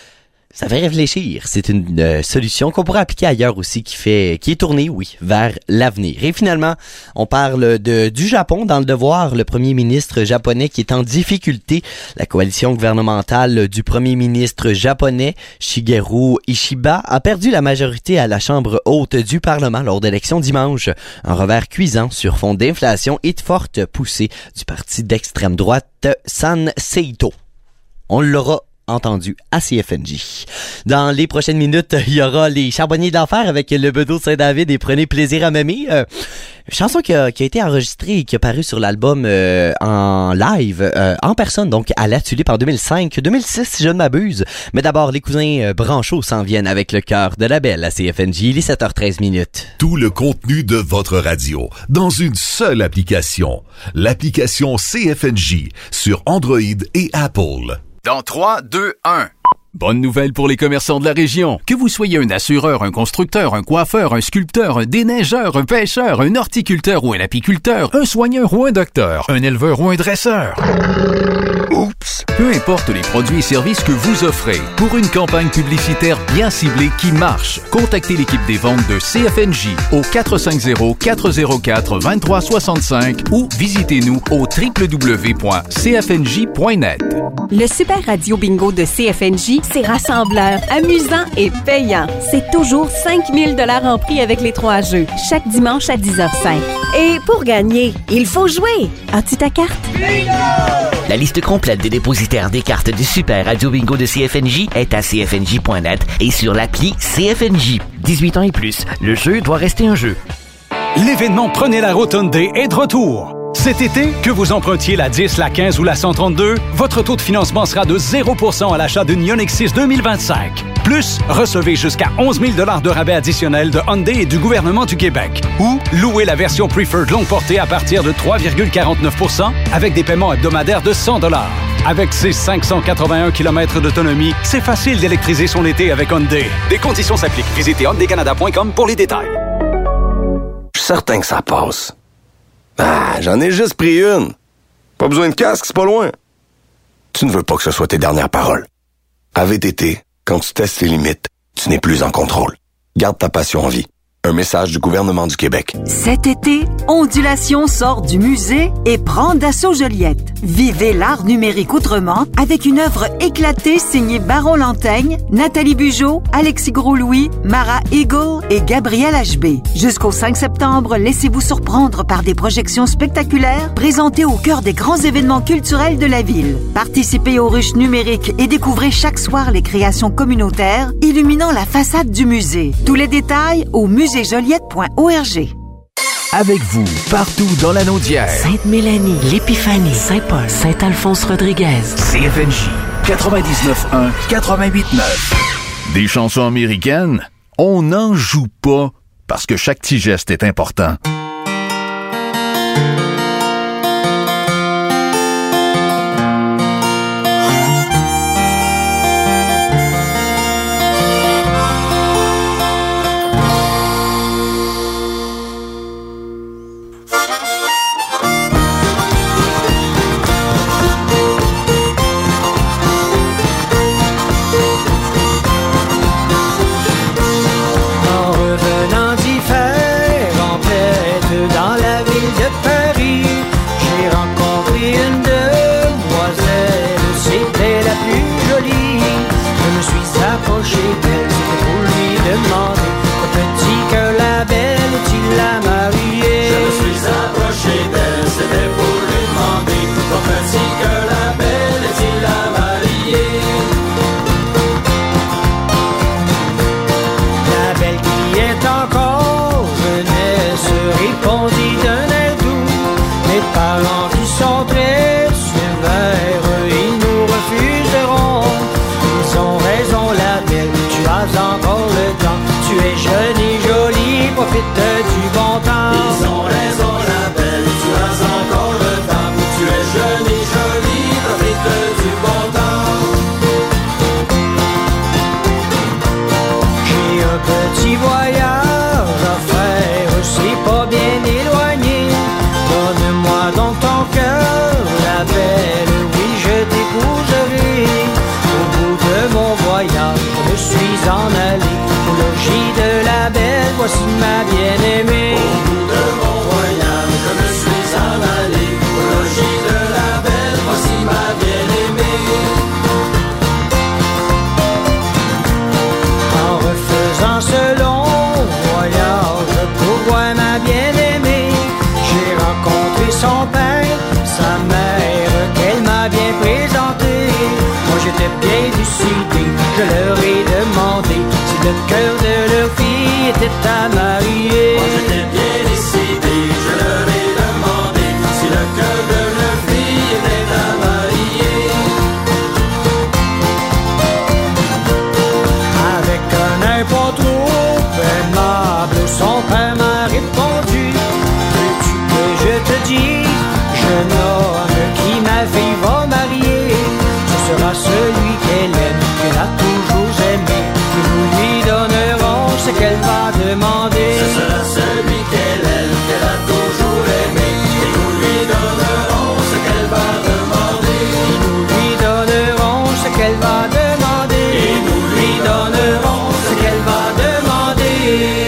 Ça fait réfléchir. C'est une solution qu'on pourrait appliquer ailleurs aussi qui est tournée, oui, vers l'avenir. Et finalement, on parle du Japon. Dans le Devoir, le premier ministre japonais qui est en difficulté. La coalition gouvernementale du premier ministre japonais, Shigeru Ishiba, a perdu la majorité à la Chambre haute du Parlement lors d'élections dimanche. Un revers cuisant sur fond d'inflation et de forte poussée du parti d'extrême droite San Seito. On l'aura entendu à CFNJ. Dans les prochaines minutes, il y aura les Charbonniers d'Enfer avec le Bedeau de Saint-David et Prenez plaisir à m'aimer. Chanson qui a été enregistrée et qui a paru sur l'album en live, en personne, donc à la Tulipe en 2005-2006 si je ne m'abuse. Mais d'abord, les cousins Branchot s'en viennent avec le cœur de la belle à CFNJ. Il est 7h13 minutes. Tout le contenu de votre radio dans une seule application. L'application CFNJ sur Android et Apple. Dans 3, 2, 1. Bonne nouvelle pour les commerçants de la région. Que vous soyez un assureur, un constructeur, un coiffeur, un sculpteur, un déneigeur, un pêcheur, un horticulteur ou un apiculteur, un soigneur ou un docteur, un éleveur ou un dresseur. Oups! Peu importe les produits et services que vous offrez, pour une campagne publicitaire bien ciblée qui marche, contactez l'équipe des ventes de CFNJ au 450-404-2365 ou visitez-nous au www.cfnj.net. Le Super Radio Bingo de CFNJ, c'est rassembleur, amusant et payant. C'est toujours 5 000 $ en prix avec les 3 jeux, chaque dimanche à 10h05. Et pour gagner, il faut jouer. As-tu ta carte? Bingo! La liste complète des dépositaires des cartes du Super Radio Bingo de CFNJ est à cfnj.net et sur l'appli CFNJ. 18 ans et plus, le jeu doit rester un jeu. L'événement Prenez la Rotonde est de retour. Cet été, que vous empruntiez la 10, la 15 ou la 132, votre taux de financement sera de 0% à l'achat d'une Ioniq 6 2025. Plus, recevez jusqu'à 11 000 $ de rabais additionnels de Hyundai et du gouvernement du Québec. Ou, louez la version Preferred longue portée à partir de 3,49% avec des paiements hebdomadaires de 100 $. Avec ses 581 km d'autonomie, c'est facile d'électriser son été avec Hyundai. Des conditions s'appliquent. Visitez hyundaicanada.com pour les détails. Je suis certain que ça passe. Ah, j'en ai juste pris une. Pas besoin de casque, c'est pas loin. Tu ne veux pas que ce soit tes dernières paroles. À VTT, quand tu testes tes limites, tu n'es plus en contrôle. Garde ta passion en vie. Un message du gouvernement du Québec. Cet été, Ondulation sort du musée et prend d'assaut Joliette. Vivez l'art numérique autrement avec une œuvre éclatée signée Baron Lantaigne, Nathalie Bugeaud, Alexis Gros-Louis, Mara Eagle et Gabriel HB. Jusqu'au 5 septembre, laissez-vous surprendre par des projections spectaculaires présentées au cœur des grands événements culturels de la ville. Participez aux ruches numériques et découvrez chaque soir les créations communautaires illuminant la façade du musée. Tous les détails au muséjoliette.org. Avec vous, partout dans la Naudière. Sainte-Mélanie, l'Épiphanie, Saint-Paul, Saint-Alphonse-Rodriguez. CFNJ 99.1, 88.9. Des chansons américaines, on n'en joue pas parce que chaque petit geste est important. Voici ma bien-aimée. Au bout de mon voyage, je me suis en allé au logis de la belle. Voici ma bien-aimée. En refaisant ce long voyage pour voir ma bien-aimée, j'ai rencontré son père, sa mère, qu'elle m'a bien présentée. Moi j'étais bien décidé, je leur ai demandé si le cœur de leur fille était à marier. Moi j'étais bien décidé, je leur ai demandé si le cœur de leur fille était à marier. Avec un air pas trop aimable, son père m'a répondu: veux-tu que je te dise, jeune homme, qui ma fille va marier? Ce sera celui qu'elle aime, que qu'elle a toujours aimé. Et nous lui donnerons ce qu'elle va demander. Ce sera celui qu'elle aime, qu'elle a toujours aimé. Et nous lui donnerons ce qu'elle va demander. Et nous lui donnerons ce qu'elle va demander. Et nous lui donnerons ce qu'elle va demander.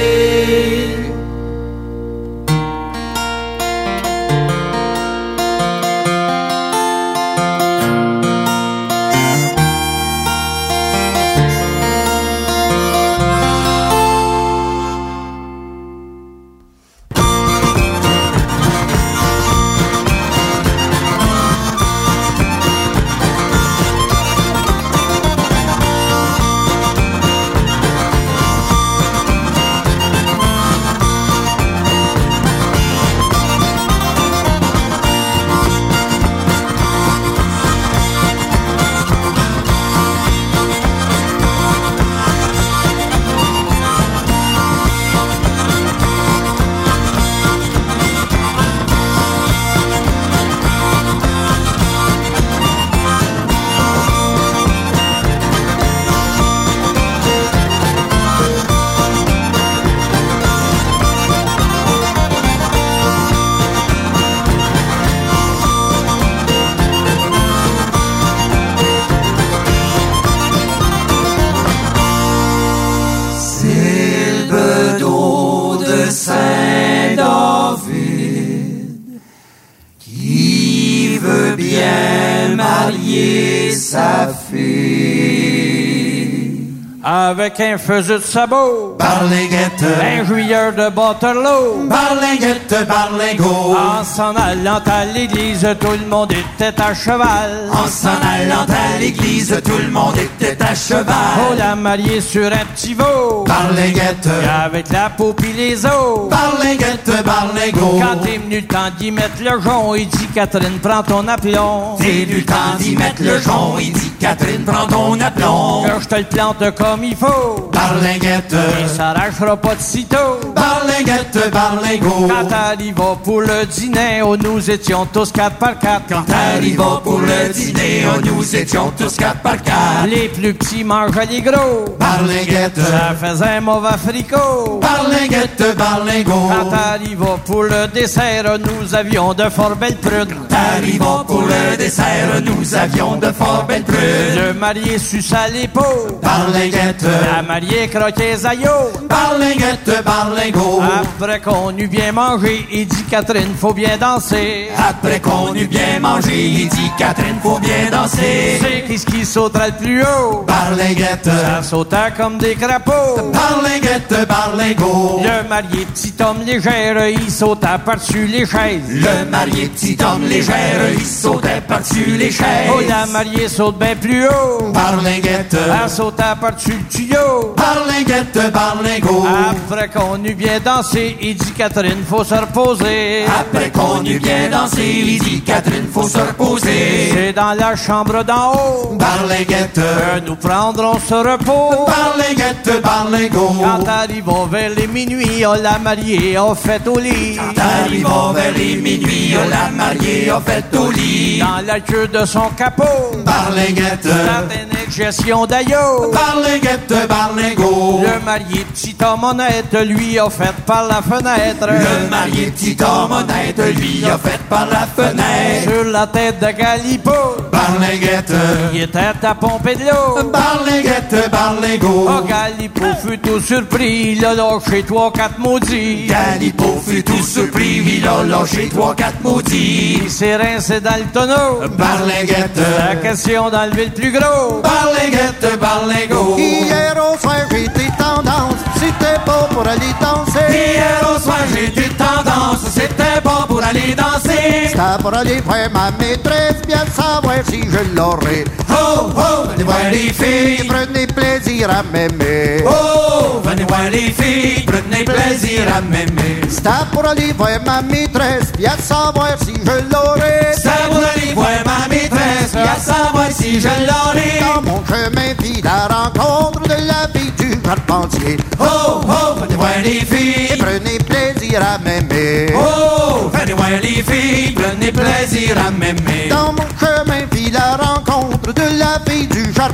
Avec un fusil de sabot, Barlinguette, un joueur de Waterloo, Barlinguette, Barlingo. En s'en allant à l'église, tout le monde était à cheval. En s'en allant à l'église, tout le monde était à cheval. Oh, la mariée sur un petit veau, Barlinguette, avec la peau pis les os. Barlinguette, Barlingo. Quand t'es venu le temps d'y mettre le jonc, il dit Catherine, prends ton aplomb. T'es venu le temps d'y mettre le jonc, il dit Catherine, prends ton aplomb. Que je te le plante comme il faut, Barlinguette, il s'arrachera pas de sitôt. Barlinguette, Barlingo. Quand t'arrivas pour le dîner, oh, nous étions tous 4 par 4. Quand t'arrivas pour le dîner, oh, nous étions tous 4 par 4. Les plus petits mangeaient les gros, Barlinguette, ça faisait un mauvais fricot. Barlinguette, Barlingo. Quand t'arrivas pour le dessert, nous avions de fort belles prunes. T'arrivas pour le dessert, nous avions de fort belles prunes. Le marié suce à l'épaule, Barlinguette, la mariée croquait les aïeux. Barlinguette, Barlingo. Après qu'on eut bien mangé, il dit Catherine, faut bien danser. Après qu'on eut bien mangé, il dit Catherine, faut bien danser. C'est qu'est-ce qui sautera le plus haut? Barlinguette, ça sautait comme des crapauds. Barlinguette, Barlingo. Le marié petit homme légère, il sautait par-dessus les chaises. Le marié petit homme légère, il sautait par-dessus les chaises. Oh, la mariée saute bien plus haut. Barlinguette, elle sautait par-dessus le tuyau. Barlinguette, Barlingo. Après qu'on eut bien dansé, il dit Catherine, faut se reposer. Après qu'on eut bien dansé, il dit Catherine, faut se reposer. C'est dans la chambre d'en haut, Barlinguette, que nous prendrons ce repos. Barlinguette, Barlingo. Quand arrivons vers les minuit, oh, la mariée a fait au lit. Quand arrivons vers les minuit, oh, la mariée a fait au lit. Dans la queue de son capot, Barlinguette, certaine gestion d'aïeux. Barlinguette, Barlingo. Le marié petit homme honnête, lui a fait par la fenêtre. Le marié petit homme honnête, lui a fait par la fenêtre. Sur la tête de Galipo, Barlinguette, il était à pomper de l'eau. Barlinguette, Barlingo. Oh, Galipo fut tout surpris, il a lâché 3-4 maudits. Galipo fut tout surpris, il a lâché 3-4 maudits. Il s'est rincé dans le tonneau. Barlinguette, la question d'enlever le plus gros. Barlinguette, Barlingo. Hier au soir j'étais tendance, c'était pas pour aller danser. Hier au soir j'étais tendance, c'était pas pour aller danser. C'était pour aller voir ma maîtresse, bien savoir si je l'aurais. Oh, oh, venez voir les filles, prenez plaisir à m'aimer. Oh, venez voir les filles, prenez plaisir à m'aimer. C'était pour aller voir ma maîtresse, bien savoir si je l'aurais. C'était pour aller voir ma maîtresse, bien savoir si je l'aurais. Dans mon chemin vit la rencontre de la vie du charpentier. Oh, oh, venez voir les filles, et prenez plaisir à m'aimer. Oh, venez voir les filles, prenez plaisir à m'aimer. Dans mon chemin vit la rencontre de la vie du charpentier.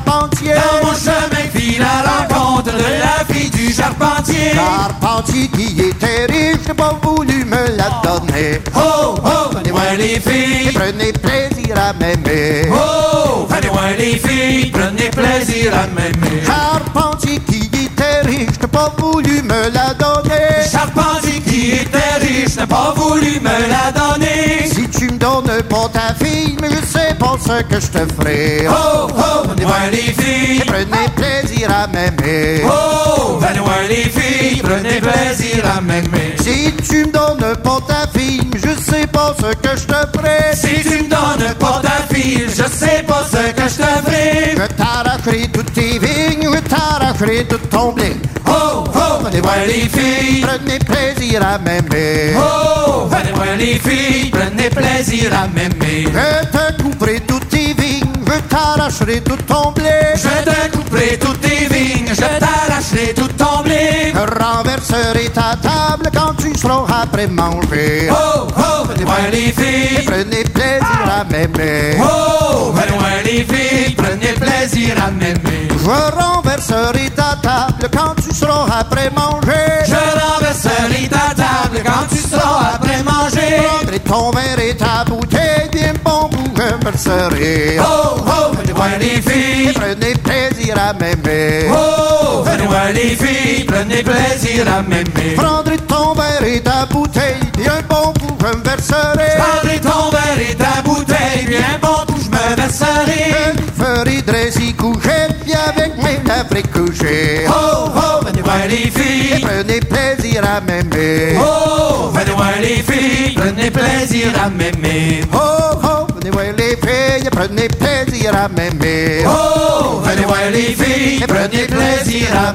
charpentier. Dans mon chemin file à la rencontre de la fille du charpentier. Charpentier qui était riche, j'ai pas voulu me la donner. Oh, oh, venez voir les filles. Prenez plaisir à m'aimer. Oh, venez voir les filles. Prenez plaisir à m'aimer. Charpentier qui était riche, j'ai pas voulu me la donner. Charpentier qui était riche, n'a pas voulu me la donner. Si tu me donnes pas ta fille, mais je sais pas ce que je te ferai. Oh, oh, venez voir les filles. Prenez plaisir à m'aimer. Oh, venez voir les filles. Prenez plaisir à m'aimer. Si tu me donnes pas ta fille, je sais pas ce que je te ferai. Si tu me donnes pas ta fille, je sais pas ce que je te ferai. Je t'arracherai toutes tes vignes, je t'arracherai tout ton blé. Oh, oh, venez voir les filles. Prenez plaisir à m'aimer. Oh, venez voir les filles. Prenez plaisir à m'aimer. Je te couperai toutes tes vignes, je t'arracherai tout ton blé. Je te couperai toutes tes vignes, je t'arracherai tout ton blé. Je renverserai ta table quand tu seras après manger. Oh, oh, venez voir les filles. Prenez plaisir à m'aimer. Oh, venez voir les filles. Prenez plaisir à m'aimer. Je renverserai ta table quand tu seras après manger. Je renverserai ta table quand tu seras après manger. Prendrai ton verre et ta bouteille, bien bon vous renverserai. Oh, oh, venez voir les filles. Prenez plaisir à m'aimer. Oh, venez voir les filles. Prenez plaisir à m'aimer. Prendrai ton verre et ta bouteille, bien bon vous renverserai. Prendrai ton verre et ta bouteille, bien bon tout je me verserai. Je ferai dresser coucher, puis avec mes lèvres coucher. Oh, oh, venez voir les filles. Prenez plaisir à m'aimer. Oh, venez voir les filles. Prenez plaisir à m'aimer. Oh, oh, venez voir les filles, prenez plaisir à m'aimer. Oh, venez voir les filles. Prenez plaisir à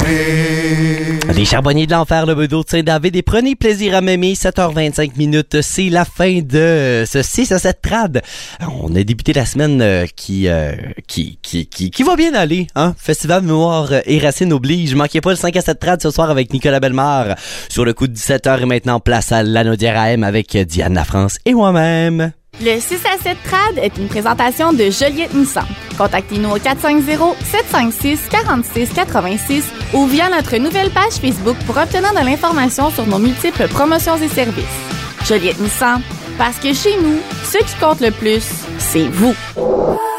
m'aimer. Les Charbonniers de l'Enfer, le Bedeau de Saint-David, et prenez plaisir à m'aimer. 7h25 minutes, c'est la fin de ce 6 à 7 trad. On a débuté la semaine qui va bien aller, hein? Festival Mémoire et Racine oblige. Manquez pas le 5 à 7 trad ce soir avec Nicolas Bellemare. Sur le coup de 17h et maintenant, place à Lanaudière AM avec Diane Lafrance et moi-même. Le 6 à 7 trad est une présentation de Joliette Nissan. Contactez-nous au 450-756-4686 ou via notre nouvelle page Facebook pour obtenir de l'information sur nos multiples promotions et services. Joliette Nissan, parce que chez nous, ce qui compte le plus, c'est vous.